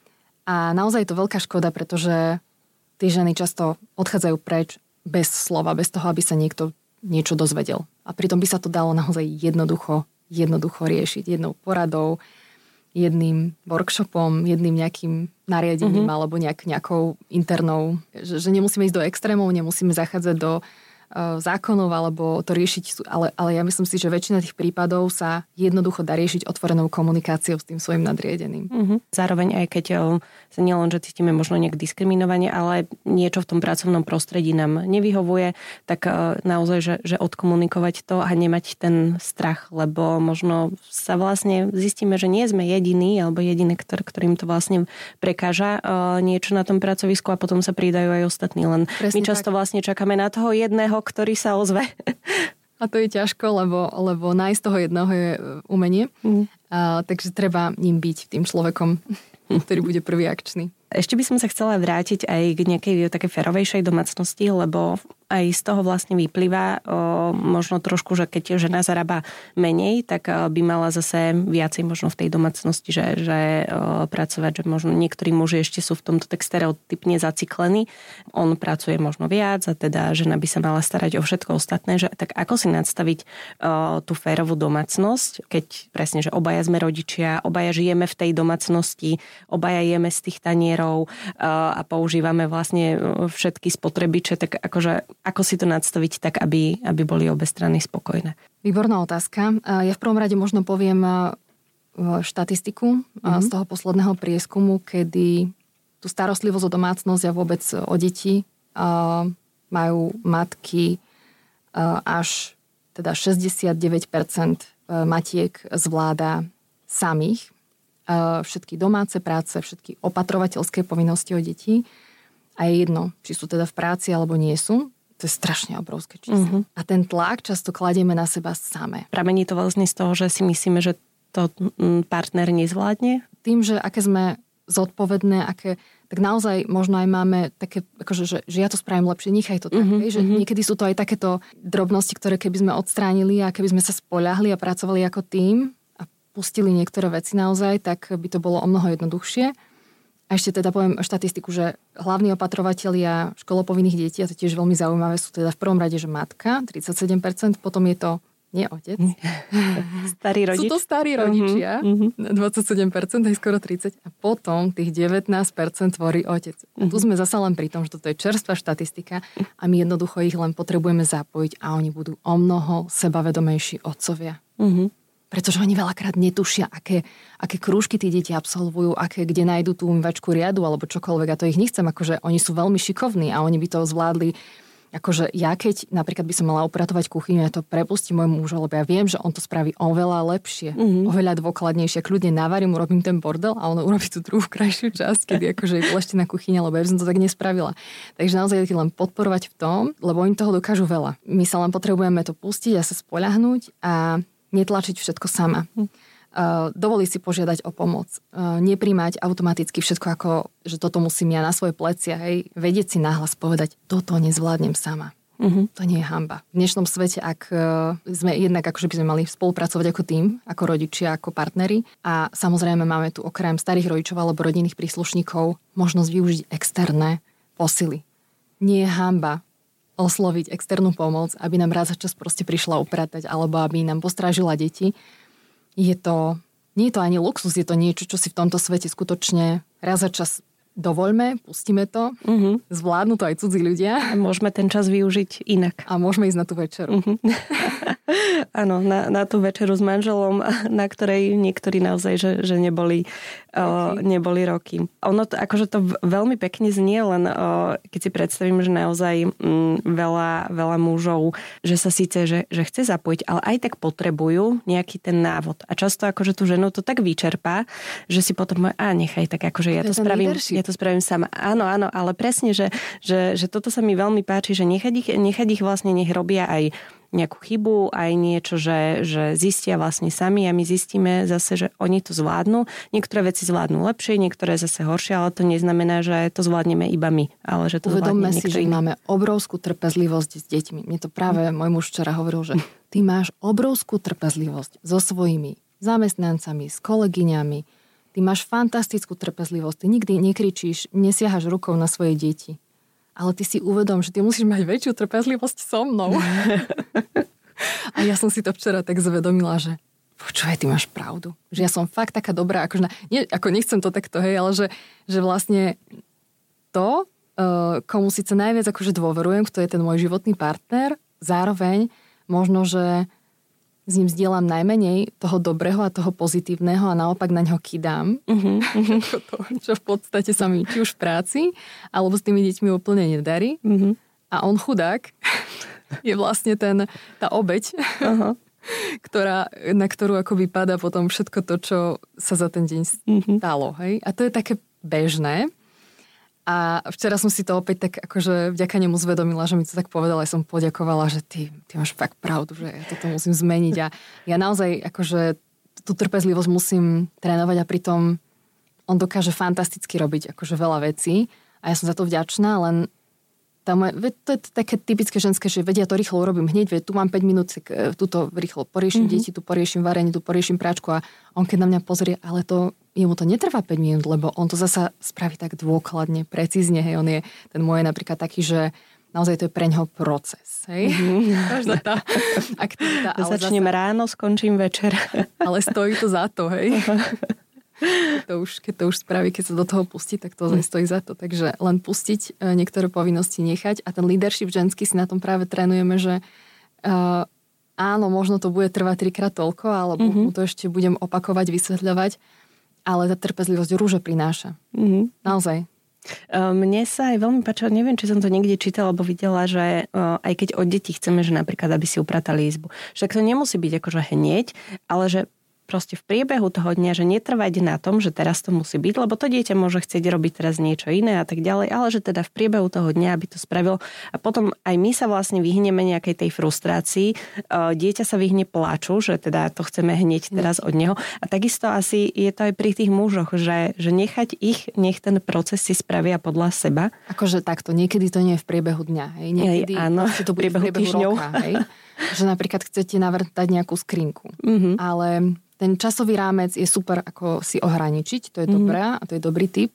A naozaj je to veľká škoda, pretože tie ženy často odchádzajú preč bez slova, bez toho, aby sa niekto niečo dozvedel. A pritom by sa to dalo naozaj jednoducho riešiť jednou poradou, jedným workshopom, jedným nejakým nariadením alebo nejakou internou, že nemusíme ísť do extrémov, nemusíme zachádzať do zákonov alebo to riešiť, ale ja myslím si, že väčšina tých prípadov sa jednoducho dá riešiť otvorenou komunikáciou s tým svojim nadriadeným. Zároveň aj keď sa nielen, že cítime možno nejak diskriminovanie, ale niečo v tom pracovnom prostredí nám nevyhovuje, tak naozaj, že odkomunikovať to a nemať ten strach, lebo možno sa vlastne zistíme, že nie sme jediní alebo jediné, ktorým to vlastne prekáža niečo na tom pracovisku a potom sa pridajú aj ostatní. Len presne my často vlastne čakáme na toho jedného, ktorý sa ozve. A to je ťažko, lebo nájsť toho jedného je umenie. Takže treba ním byť tým človekom, ktorý bude prvý akčný. Ešte by som sa chcela vrátiť aj k nejakej takej férovejšej domácnosti, lebo aj z toho vlastne vyplýva možno trošku, že keď žena zarába menej, tak by mala zase viacej možno v tej domácnosti, že pracovať, že možno niektorí muži ešte sú v tomto tak stereotypne zaciklení. On pracuje možno viac a teda žena by sa mala starať o všetko ostatné, že tak ako si nadstaviť tú férovú domácnosť, keď presne, že obaja sme rodičia, obaja žijeme v tej domácnosti, obaja jeme z tých tanierov a používame vlastne všetky spotrebiče, tak akože ako si to nadstaviť tak, aby boli obe strany spokojné? Výborná otázka. Ja v prvom rade možno poviem štatistiku z toho posledného prieskumu, kedy tú starostlivosť o domácnosť a vôbec o deti majú matky až teda 69% matiek zvláda samých. Všetky domáce práce, všetky opatrovateľské povinnosti o deti. A je jedno, či sú teda v práci alebo nie sú. To je strašne obrovské číslo. A ten tlak často kladieme na seba samé. Pramení to vlastne z toho, že si myslíme, že to partner nezvládne? Tým, že aké sme zodpovedné, tak naozaj možno aj máme také, akože, že ja to spravím lepšie, nechaj to tak. Že niekedy sú to aj takéto drobnosti, ktoré keby sme odstránili a keby sme sa spoľahli a pracovali ako tým a pustili niektoré veci naozaj, tak by to bolo o mnoho jednoduchšie. A ešte teda poviem štatistiku, že hlavní opatrovatelia školopovinných detí, a to tiež veľmi zaujímavé, sú teda v prvom rade, že matka, 37%, potom je to nie otec. Starý rodič. Sú to starí rodičia, 27%, aj skoro 30%. A potom tých 19% tvorí otec. A tu sme zasa len pri tom, že toto je čerstvá štatistika a my jednoducho ich len potrebujeme zapojiť a oni budú o mnoho sebavedomejší otcovia. Pretože oni veľakrát netušia, aké krúžky tí deti absolvujú, kde nájdú tú umývačku riadu alebo čokoľvek. A to ich nechcem, akože oni sú veľmi šikovní a oni by to zvládli. Akože ja keď napríklad by som mala upratovať kuchyňu, ja to prepustím môjmu mužu, lebo ja viem, že on to spraví oveľa lepšie, oveľa dôkladnejšie. Kľudne navarím, urobím ten bordel a on urobí tú druhú krajšiu časť, kedy akože je pleštená kuchyňa, lebo ja by som to tak nespravila. Takže naozaj ich len podporovať v tom, lebo oni toho dokážu veľa. My sa len potrebujeme to pustiť a sa spoľahnúť a netlačiť všetko sama. Dovoliť si požiadať o pomoc. Nepríjmať automaticky všetko ako, že toto musím ja na svoje plecia. Hej. Vedieť si nahlas povedať, toto nezvládnem sama. To nie je hanba. V dnešnom svete, ak sme jednak akože by sme mali spolupracovať ako tým, ako rodičia, ako partneri a samozrejme máme tu okrem starých rodičov alebo rodinných príslušníkov možnosť využiť externé posily. Nie je hanba osloviť externú pomoc, aby nám raz za čas proste prišla upratať alebo aby nám postrážila deti. Nie je to ani luxus, je to niečo, čo si v tomto svete skutočne raz za čas dovoľme, pustíme to, zvládnu to aj cudzí ľudia. A môžeme ten čas využiť inak. A môžeme ísť na tú večeru. Áno, na tú večeru s manželom, na ktorej niektorí naozaj, že neboli roky. Ono to, akože to veľmi pekne znie, len keď si predstavím, že naozaj veľa mužov, že sa síce, že chce zapojiť, ale aj tak potrebujú nejaký ten návod. A často akože tú ženu to tak vyčerpá, že si potom nechaj, tak akože ja to spravím sama. Áno, ale presne, že toto sa mi veľmi páči, že nechať ich vlastne, nech robia aj nejakú chybu, aj niečo, že zistia vlastne sami a my zistíme zase, že oni to zvládnu. Niektoré veci zvládnu lepšie, niektoré zase horšie, ale to neznamená, že to zvládneme iba my, ale že to uvedomme zvládne si, že máme obrovskú trpezlivosť s deťmi. Mne to práve môj muž včera hovoril, že ty máš obrovskú trpezlivosť so svojimi zamestnancami, s kolegyňami. Ty máš fantastickú trpezlivosť. Ty nikdy nekričíš, nesiahaš rukou na svoje deti. Ale ty si uvedom, že ty musíš mať väčšiu trpezlivosť so mnou. A ja som si to včera tak zvedomila, že počúvaj, ty máš pravdu. Že ja som fakt taká dobrá, ako nechcem to takto, hej, ale že vlastne to, komu síce najviac akože dôverujem, kto je ten môj životný partner, zároveň možno, že s ním zdieľam najmenej toho dobrého a toho pozitívneho a naopak na ňo kydám. To, čo v podstate sa mi či už v práci, alebo s tými deťmi úplne nedarí. A on chudák je vlastne tá obeť, na ktorú ako vypadá potom všetko to, čo sa za ten deň stalo. Hej? A to je také bežné. A včera som si to opäť tak akože vďaka nemu zvedomila, že mi to tak povedala, aj som poďakovala, že ty máš fakt pravdu, že ja toto musím zmeniť. A ja naozaj akože tú trpezlivosť musím trénovať a pritom on dokáže fantasticky robiť akože veľa vecí a ja som za to vďačná, len to je také typické ženské, že vedia, to rýchlo urobím hneď, tu mám 5 minút, tuto rýchlo poriešim deti, tu poriešim varenie, tu poriešim práčku a on keď na mňa pozrie, ale jemu to netrvá 5 minút, lebo on to zasa spraví tak dôkladne, precízne, hej, on je ten môj napríklad taký, že naozaj to je pre ňoho proces, hej. Každá tá aktivita. Začnem ráno, skončím večer. Ale stojí to za to, hej. Keď to už spraví, keď sa do toho pustí, tak to stojí za to. Takže len pustiť, niektoré povinnosti nechať a ten leadership ženský si na tom práve trénujeme, že áno, možno to bude trvať 3-krát toľko, alebo mu to ešte budem opakovať, vysvetľovať, ale tá trpezlivosť rúže prináša. Naozaj. Mne sa aj veľmi páčilo, neviem, či som to niekde čítala, alebo videla, že aj keď od detí chceme, že napríklad, aby si upratali izbu. Však to nemusí byť akože hneď, ale že proste v priebehu toho dňa, že netrvať na tom, že teraz to musí byť, lebo to dieťa môže chcieť robiť teraz niečo iné a tak ďalej, ale že teda v priebehu toho dňa, aby to spravil a potom aj my sa vlastne vyhneme nejakej tej frustrácii, dieťa sa vyhne plaču, že teda to chceme hneď teraz od neho a takisto asi je to aj pri tých mužoch, že nechať ich, nech ten proces si spravia podľa seba. Akože takto, niekedy to nie je v priebehu dňa, hej? Niekedy áno, to bude v priebehu roka, hej? Že napríklad chcete navrtať nejakú skrinku, ale ten časový rámec je super, ako si ohraničiť, to je dobré a to je dobrý tip,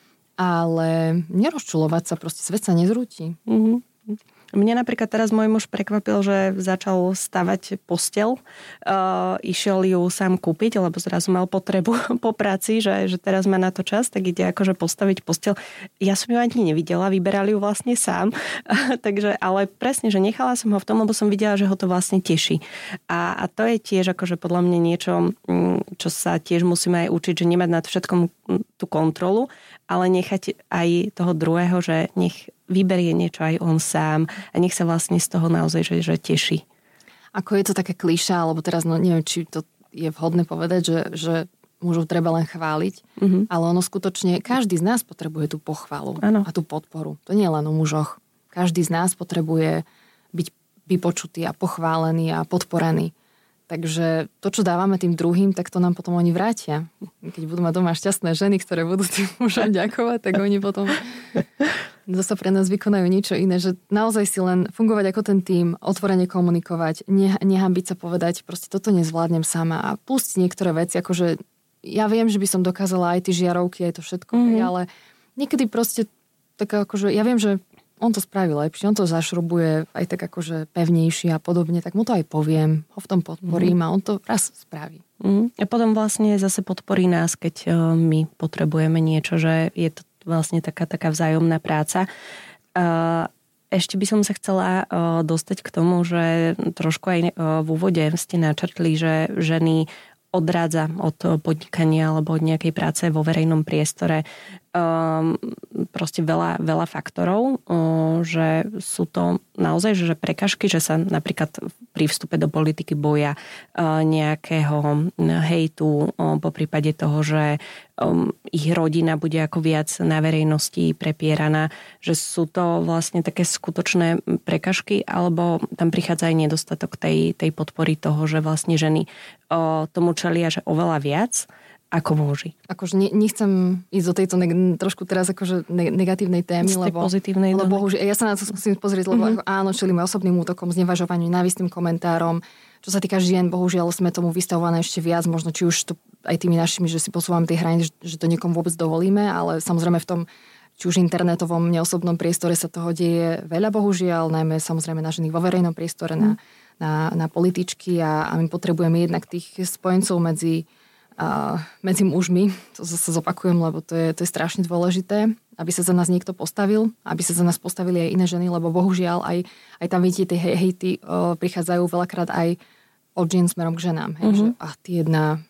ale nerozčulovať sa, proste svet sa nezrúti. Mne napríklad teraz môj muž prekvapil, že začal stavať posteľ. Išiel ju sám kúpiť, lebo zrazu mal potrebu po práci, že teraz má na to čas, tak ide akože postaviť posteľ. Ja som ju ani nevidela, vyberali ju vlastne sám. Takže, ale presne, že nechala som ho v tom, lebo som videla, že ho to vlastne teší. A to je tiež akože podľa mňa niečo, čo sa tiež musíme aj učiť, že nemať nad všetkom tú kontrolu, ale nechať aj toho druhého, že nech vyberie niečo aj on sám a nech sa vlastne z toho naozaj, že teší. Ako je to také klišá, alebo teraz neviem, či to je vhodné povedať, že mužov treba len chváliť, ale ono skutočne, každý z nás potrebuje tú pochvalu a tú podporu. To nie je len o mužoch. Každý z nás potrebuje byť vypočutý a pochválený a podporený. Takže to, čo dávame tým druhým, tak to nám potom oni vrátia. Keď budú mať doma šťastné ženy, ktoré budú tým mužom ďakovať, tak oni potom zase pre nás vykonajú niečo iné. Že naozaj si len fungovať ako ten tím, otvorene komunikovať, nehambiť sa povedať, proste toto nezvládnem sama a pustiť niektoré veci, akože ja viem, že by som dokázala aj tie žiarovky, aj to všetko, ale niekedy proste tak akože, ja viem, že on to spraví lepšie, on to zašrubuje aj tak akože pevnejšie a podobne, tak mu to aj poviem, ho v tom podporím a on to raz spraví. A potom vlastne zase podporí nás, keď my potrebujeme niečo, že je to vlastne taká vzájomná práca. Ešte by som sa chcela dostať k tomu, že trošku aj v úvode ste načrtli, že ženy odrádza od podnikania alebo od nejakej práce vo verejnom priestore proste veľa faktorov, že sú to naozaj že prekažky, že sa napríklad pri vstupe do politiky boja nejakého hejtu, po prípade toho, že ich rodina bude ako viac na verejnosti prepieraná, že sú to vlastne také skutočné prekažky, alebo tam prichádza aj nedostatok tej podpory toho, že vlastne ženy tomu čelia, že oveľa viac ako muži. Akože nechcem ísť do tejto trošku teraz akože negatívnej témy, lebo bohužiaľ, ja sa na to skúsim pozrieť, lebo ako, áno, čelíme osobným útokom, znevažovaniu, návistným komentárom. Čo sa týka žien, bohužiaľ sme tomu vystavované ešte viac, možno či už to aj tými našimi, že si posúvame tie hranice, že to niekomu vôbec dovolíme, ale samozrejme v tom či už internetovom, neosobnom priestore sa toho deje veľa, bohužiaľ, najmä samozrejme na ženy vo verejnom priestore, na političky a my potrebujeme jednak tých spojencov medzi mužmi, to zase zopakujem, lebo to je strašne dôležité, aby sa za nás niekto postavil, aby sa za nás postavili aj iné ženy, lebo bohužiaľ aj tam vidíte, tie hejty prichádzajú veľakrát aj od žien smerom k ženám. Hej, že, ty jedna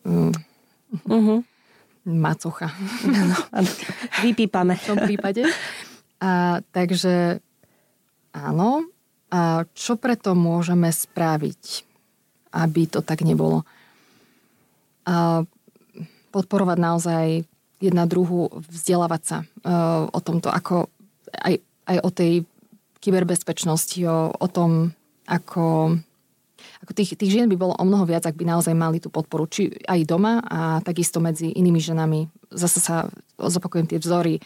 macocha. Vypípame. V tom prípade. Takže áno. A čo preto môžeme spraviť, aby to tak nebolo? Podporovať naozaj jedna druhu, vzdelávať sa o tomto, ako aj o tej kyberbezpečnosti, o tom, ako tých žien by bolo o mnoho viac, ak by naozaj mali tú podporu, či aj doma a takisto medzi inými ženami. Zase sa zopakujem tie vzory,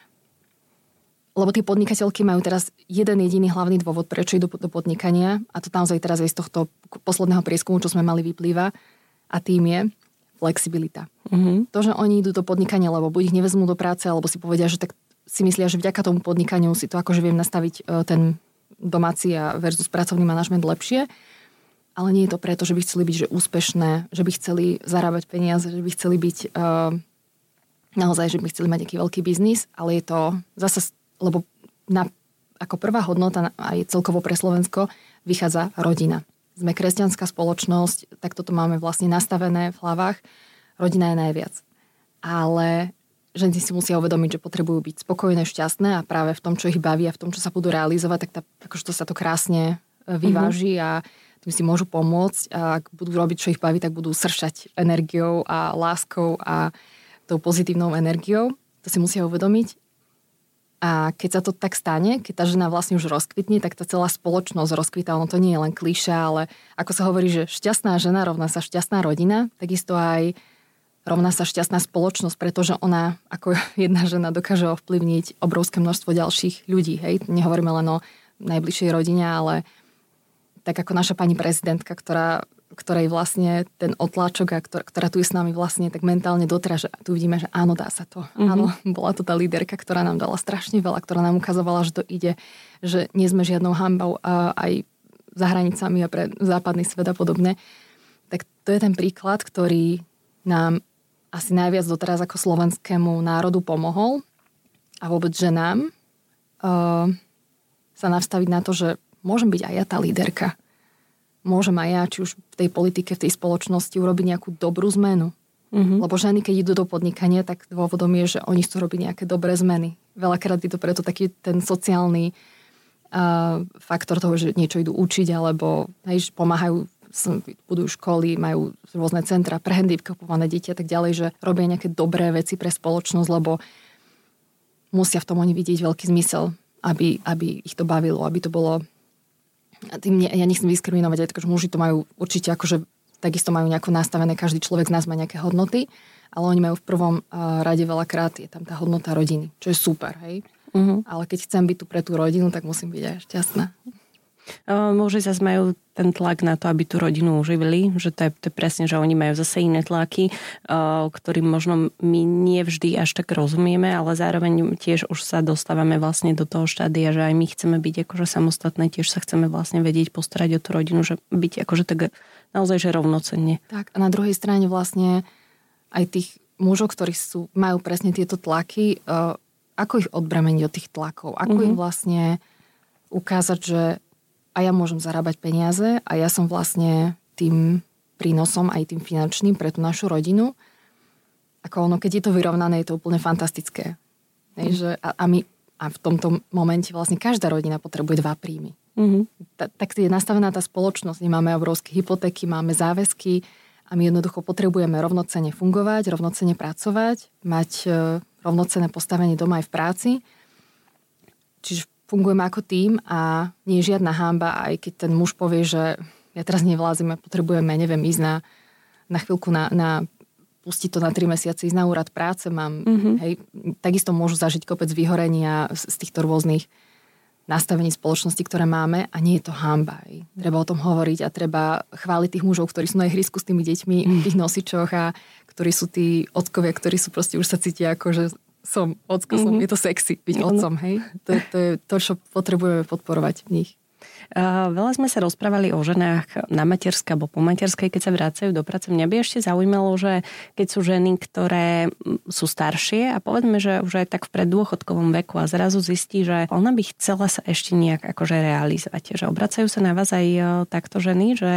lebo tie podnikateľky majú teraz jeden jediný hlavný dôvod, prečo idú do podnikania, a to naozaj teraz aj z tohto posledného prieskumu, čo sme mali, vyplýva, a tým je flexibilita. To, že oni idú do podnikania, lebo buď ich nevezmú do práce, alebo si povedia, že tak si myslia, že vďaka tomu podnikaniu si to akože viem nastaviť ten domáci a versus pracovný manažment lepšie. Ale nie je to preto, že by chceli byť že úspešné, že by chceli zarábať peniaze, že by chceli byť naozaj, že by chceli mať nejaký veľký biznis, ale je to zase, lebo ako prvá hodnota aj celkovo pre Slovensko vychádza rodina. Sme kresťanská spoločnosť, tak toto máme vlastne nastavené v hlavách. Rodina je najviac. Ale ženy si musia uvedomiť, že potrebujú byť spokojné, šťastné a práve v tom, čo ich baví a v tom, čo sa budú realizovať, tak akože to sa to krásne vyváži a tým si môžu pomôcť. A ak budú robiť, čo ich baví, tak budú sršať energiou a láskou a tou pozitívnou energiou. To si musia uvedomiť. A keď sa to tak stane, keď tá žena vlastne už rozkvitne, tak tá celá spoločnosť rozkvitá. Ono to nie je len klišé, ale ako sa hovorí, že šťastná žena rovná sa šťastná rodina, takisto aj rovná sa šťastná spoločnosť, pretože ona ako jedna žena dokáže ovplyvniť obrovské množstvo ďalších ľudí. Hej? Nehovoríme len o najbližšej rodine, ale tak ako naša pani prezidentka, ktorej vlastne ten otláčok a ktorá tu je s nami vlastne tak mentálne doterá, že tu vidíme, že áno, dá sa to. Áno, bola to tá líderka, ktorá nám dala strašne veľa, ktorá nám ukazovala, že to ide, že nie sme žiadnou hanbou aj za hranicami a pre západný svet a podobne. Tak to je ten príklad, ktorý nám asi najviac doteraz ako slovenskému národu pomohol a vôbec ženám sa nastaviť na to, že môžem byť aj ja tá líderka. Môžem aj ja, či už v tej politike, v tej spoločnosti urobiť nejakú dobrú zmenu. Lebo ženy, keď idú do podnikania, tak dôvodom je, že oni chcú robiť nejaké dobré zmeny. Veľakrát je to preto taký ten sociálny faktor toho, že niečo idú učiť, alebo pomáhajú, budujú školy, majú rôzne centra pre handicapované deti a tak ďalej, že robia nejaké dobré veci pre spoločnosť, lebo musia v tom oni vidieť veľký zmysel, aby ich to bavilo, aby to bolo. Ja nechcem diskriminovať, aj takže muži to majú určite akože takisto majú nejako nastavené, každý človek z nás má nejaké hodnoty, ale oni majú v prvom rade veľakrát, je tam tá hodnota rodiny, čo je super, hej. Ale keď chcem byť tu pre tú rodinu, tak musím byť aj šťastná. Muži zase majú ten tlak na to, aby tú rodinu uživili, že to je presne, že oni majú zase iné tlaky, ktorým možno my nie vždy až tak rozumieme, ale zároveň tiež už sa dostávame vlastne do toho štádia, že aj my chceme byť akože samostatné, tiež sa chceme vlastne vedieť postarať o tú rodinu, že byť akože tak naozaj, že rovnocenne. Tak a na druhej strane vlastne aj tých mužov, ktorí majú presne tieto tlaky, ako ich odbremeniť od tých tlakov, ako ich vlastne ukázať, že a ja môžem zarábať peniaze a ja som vlastne tým prínosom aj tým finančným pre tú našu rodinu. Ako ono, keď je to vyrovnané, je to úplne fantastické. Že a v tomto momente vlastne každá rodina potrebuje 2 príjmy. Tak je nastavená tá spoločnosť. Máme obrovské hypotéky, máme záväzky a my jednoducho potrebujeme rovnocenne fungovať, rovnocenne pracovať, mať rovnocenné postavenie doma aj v práci. Čiže fungujeme ako tým a nie je žiadna hanba, aj keď ten muž povie, že ja teraz nevlázim, potrebujeme, neviem, ísť na chvíľku na pustiť to na 3 mesiace, ísť na úrad práce, hej, takisto môžu zažiť kopec vyhorenia z týchto rôznych nastavení spoločnosti, ktoré máme a nie je to hanba. Hej. Treba o tom hovoriť a treba chváliť tých mužov, ktorí sú na ihrisku s tými deťmi v tých nosičoch a ktorí sú tí ockovia, ktorí sú proste už sa cítia ako, že som ocko, je to sexy byť otcom, hej. To je to, čo potrebujeme podporovať v nich. Veľa sme sa rozprávali o ženách na materskej alebo po materskej, keď sa vracajú do práce. Mňa by ešte zaujímalo, že keď sú ženy, ktoré sú staršie a povedzme, že už aj tak v preddôchodkovom veku a zrazu zistí, že ona by chcela sa ešte nejak akože realizovať. Že obracajú sa na vás aj takto ženy, že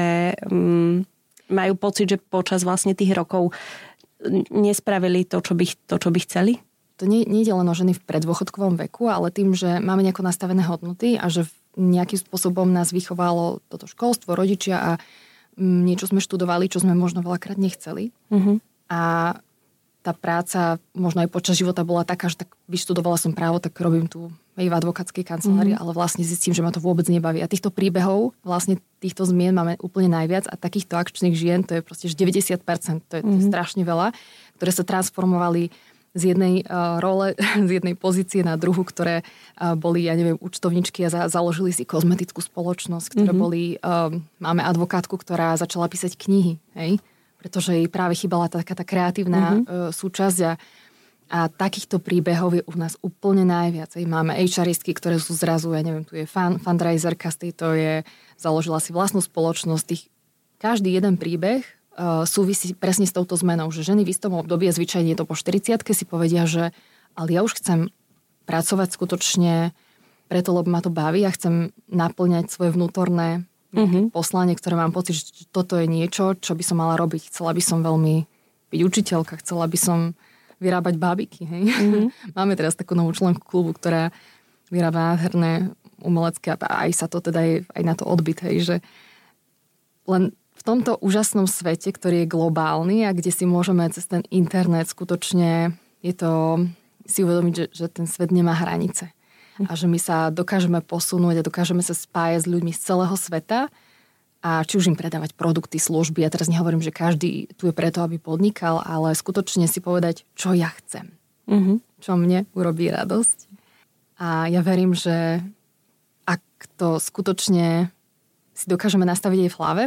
majú pocit, že počas vlastne tých rokov nespravili to, čo by chceli? To nie je len o ženy v preddôchodkovom veku, ale tým, že máme nejako nastavené hodnoty a že nejakým spôsobom nás vychovalo toto školstvo, rodičia a niečo sme študovali, čo sme možno veľakrát nechceli. A tá práca možno aj počas života bola taká, že tak vyštudovala som právo, tak robím tu aj v advokátskej kancelárii, ale vlastne zistím, že ma to vôbec nebaví. A týchto príbehov, vlastne týchto zmien máme úplne najviac a takýchto akčných žien, to je proste 90%, to je strašne veľa, ktoré sa transformovali z jednej role, z jednej pozície na druhu, ktoré boli, ja neviem, účtovničky a založili si kozmetickú spoločnosť, ktoré boli, máme advokátku, ktorá začala písať knihy, hej? Pretože jej práve chýbala taká tá kreatívna súčasť a takýchto príbehov je u nás úplne najviac. Hej? Máme HRistky, ktoré sú zrazu, ja neviem, tu je fundraiserka z tejto založila si vlastnú spoločnosť. Každý jeden príbeh súvisí presne s touto zmenou, že ženy v istom období, zvyčajne je to po 40-ke, si povedia, že ale ja už chcem pracovať skutočne preto, lebo ma to baví a chcem naplňať svoje vnútorné poslanie, ktoré mám pocit, že toto je niečo, čo by som mala robiť. Chcela by som veľmi byť učiteľka, chcela by som vyrábať bábiky. Hej? Máme teraz takú novú členku klubu, ktorá vyrába nádherné umelecké a aj sa to teda je aj na to odbyt, hej, že len v tomto úžasnom svete, ktorý je globálny a kde si môžeme cez ten internet skutočne je to si uvedomiť, že ten svet nemá hranice. A že my sa dokážeme posunúť a dokážeme sa spájať s ľuďmi z celého sveta a či už im predávať produkty, služby. Ja teraz nehovorím, že každý tu je preto, aby podnikal, ale skutočne si povedať, čo ja chcem. Čo mne urobí radosť. A ja verím, že ak to skutočne si dokážeme nastaviť aj v hlave,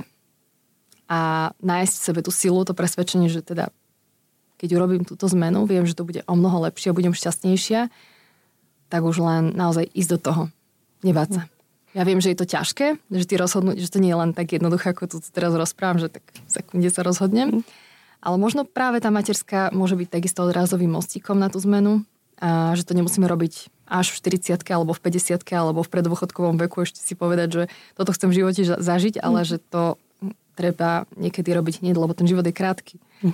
a nájsť v sebe tú silu, to presvedčenie, že teda keď urobím túto zmenu, viem, že to bude o mnoho lepšie a budem šťastnejšia, tak už len naozaj ísť do toho. Nebáť sa. Ja viem, že je to ťažké, že že to nie je len tak jednoduché, ako tu teraz rozprávam, že tak v sekunde sa rozhodnem. Ale možno práve tá materská môže byť takisto odrazovým mostíkom na tú zmenu a že to nemusíme robiť až v 40-ke alebo v 50-ke alebo v preddôchodkovom veku ešte si povedať, že toto chcem v živote zažiť, ale že to treba niekedy robiť hneď, lebo ten život je krátky.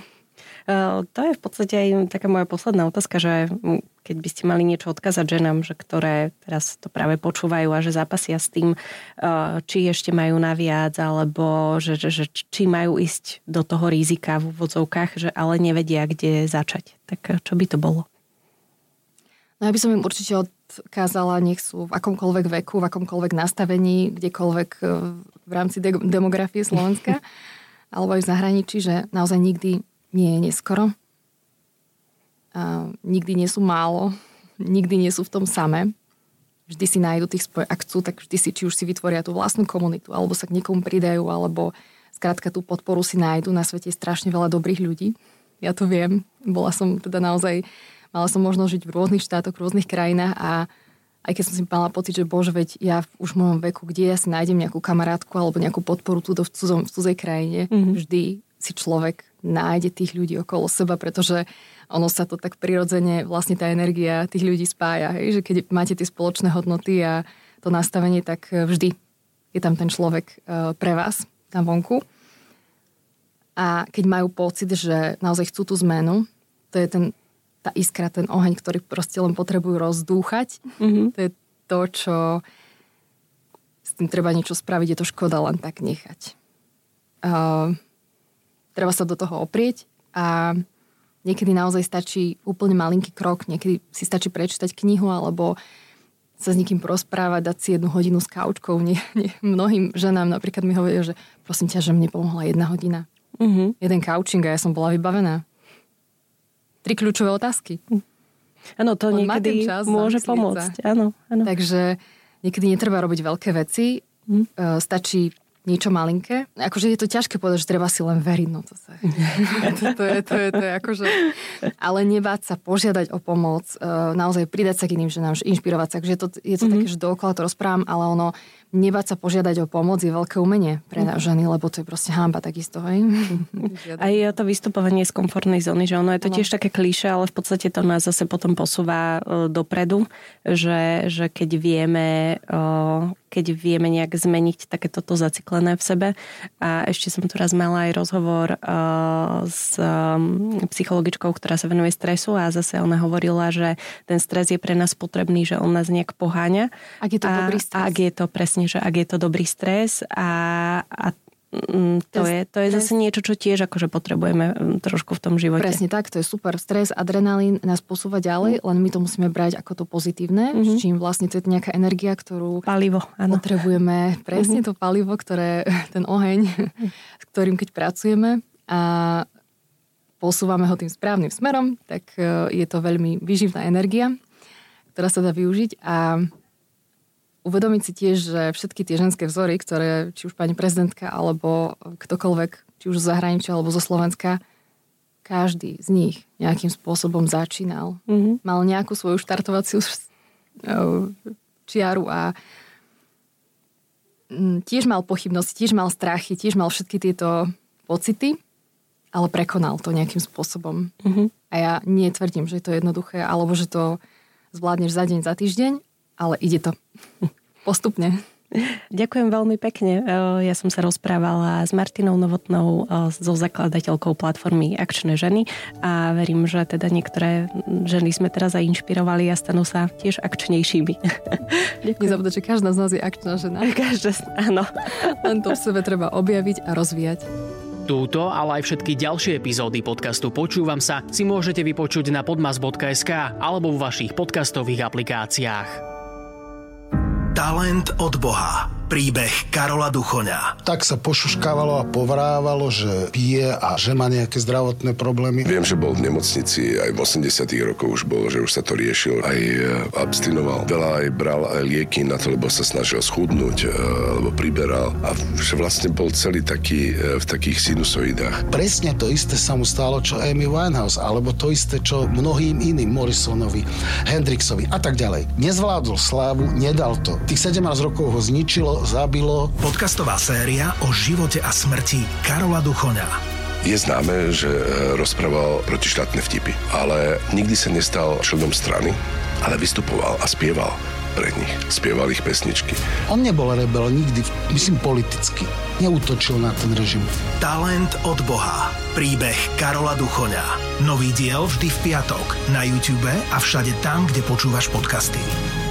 To je v podstate aj taká moja posledná otázka, že keď by ste mali niečo odkázať ženám, že ktoré teraz to práve počúvajú a že zápasia s tým, či ešte majú naviac, alebo že či majú ísť do toho rizika v úvodzovkách, že ale nevedia, kde začať. Tak čo by to bolo? No ja by som im určite odkázala, nech sú v akomkoľvek veku, v akomkoľvek nastavení, kdekoľvek v rámci demografie Slovenska, alebo aj v zahraničí, že naozaj nikdy nie je neskoro. A nikdy nie sú málo, nikdy nie sú v tom samé. Vždy si nájdu tých ak chcú, tak vždy si, či už si vytvoria tú vlastnú komunitu, alebo sa k niekomu pridajú, alebo skrátka tú podporu si nájdu. Na svete je strašne veľa dobrých ľudí. Ja to viem. Mala som možnosť žiť v rôznych štátoch, v rôznych krajinách a aj keď som si mala pocit, že bože, veď ja už v mojom veku, kde ja si nájdem nejakú kamarátku alebo nejakú podporu tu v cudzej krajine, vždy si človek nájde tých ľudí okolo seba, pretože ono sa to tak prirodzene, vlastne tá energia tých ľudí spája, hej? Že keď máte tie spoločné hodnoty a to nastavenie, tak vždy je tam ten človek pre vás, tam vonku. A keď majú pocit, že naozaj chcú tú zmenu, to je tá iskra, ten oheň, ktorý proste len potrebujú rozdúchať. To je to, čo s tým treba niečo spraviť, je to škoda len tak nechať. Treba sa do toho oprieť a niekedy naozaj stačí úplne malinký krok, niekedy si stačí prečítať knihu alebo sa s niekým porozprávať, dať si 1 hodinu s kaučkou. Mnohým ženám napríklad mi hovoria, že prosím ťa, že mne pomohla 1 hodina. Jeden couching a ja som bola vybavená. 3 kľúčové otázky. Áno, to niekedy môže pomôcť. Áno. Takže niekedy netreba robiť veľké veci. Stačí niečo malinké. Akože je to ťažké povedať, že treba si len veriť. No to je akože... Ale nebáť sa požiadať o pomoc, naozaj pridať sa k iným ženám, inšpirovať sa. Takže je to také, že dookola to rozprávam, ale ono nebáť sa požiadať o pomoc je veľké umenie pre ženy, lebo to je proste hanba takisto, hej? Aj to vystupovanie z komfortnej zóny, že ono je to tiež také klíše, ale v podstate to nás zase potom posúva dopredu, že keď vieme nejak zmeniť také toto zaciklené v sebe. A ešte som tu raz mala aj rozhovor s psychologičkou, ktorá sa venuje stresu a zase ona hovorila, že ten stres je pre nás potrebný, že on nás nejak poháňa. Ak je to dobrý stres. Ak je to presne, že ak je to dobrý stres a to je zase niečo, čo tiež akože potrebujeme trošku v tom živote. Presne tak, to je super. Stres, adrenalín nás posúva ďalej, len my to musíme brať ako to pozitívne, s čím vlastne to je nejaká energia, ktorú potrebujeme. Presne to palivo, ten oheň, s ktorým keď pracujeme a posúvame ho tým správnym smerom, tak je to veľmi výživná energia, ktorá sa dá využiť a uvedomiť si tiež, že všetky tie ženské vzory, ktoré či už pani prezidentka, alebo ktokoľvek, či už zo zahraničia, alebo zo Slovenska, každý z nich nejakým spôsobom začínal. Mal nejakú svoju štartovaciu čiaru a tiež mal pochybnosti, tiež mal strachy, tiež mal všetky tieto pocity, ale prekonal to nejakým spôsobom. A ja netvrdím, že je to jednoduché, alebo že to zvládneš za deň, za týždeň, ale ide to postupne. Ďakujem veľmi pekne. Ja som sa rozprávala s Martinou Novotnou, so zakladateľkou platformy Akčné ženy a verím, že teda niektoré ženy sme teraz aj inšpirovali a stanú sa tiež akčnejšími. Nezabudať, že každá z nás je akčná žena. Áno. Len to v sebe treba objaviť a rozvíjať. Túto, ale aj všetky ďalšie epizódy podcastu Počúvam sa si môžete vypočuť na podmas.sk alebo vo vašich podcastových aplikáciách. Talent od Boha. Príbeh Karola Duchoňa. Tak sa pošuškávalo a povrávalo, že pije a že má nejaké zdravotné problémy. Viem, že bol v nemocnici, aj v 80 rokoch už bol, že už sa to riešil, aj abstinoval. Veľa aj bral aj lieky na to, lebo sa snažil schudnúť, alebo priberal. A že vlastne bol celý taký v takých sinusoidách. Presne to isté sa mu stalo, čo Amy Winehouse, alebo to isté, čo mnohým iným, Morrisonovi, Hendrixovi a tak ďalej. Nezvládol slávu, nedal to. Tých 17 rokov ho zničilo, zabilo. Podcastová séria o živote a smrti Karola Duchoňa. Je známe, že rozprával protištátne vtipy, ale nikdy sa nestal členom strany, ale vystupoval a spieval pre nich. Spieval ich pesničky. On nebol rebel nikdy, myslím politicky. Neútočil na ten režim. Talent od Boha. Príbeh Karola Duchoňa. Nový diel vždy v piatok na YouTube a všade tam, kde počúvaš podcasty.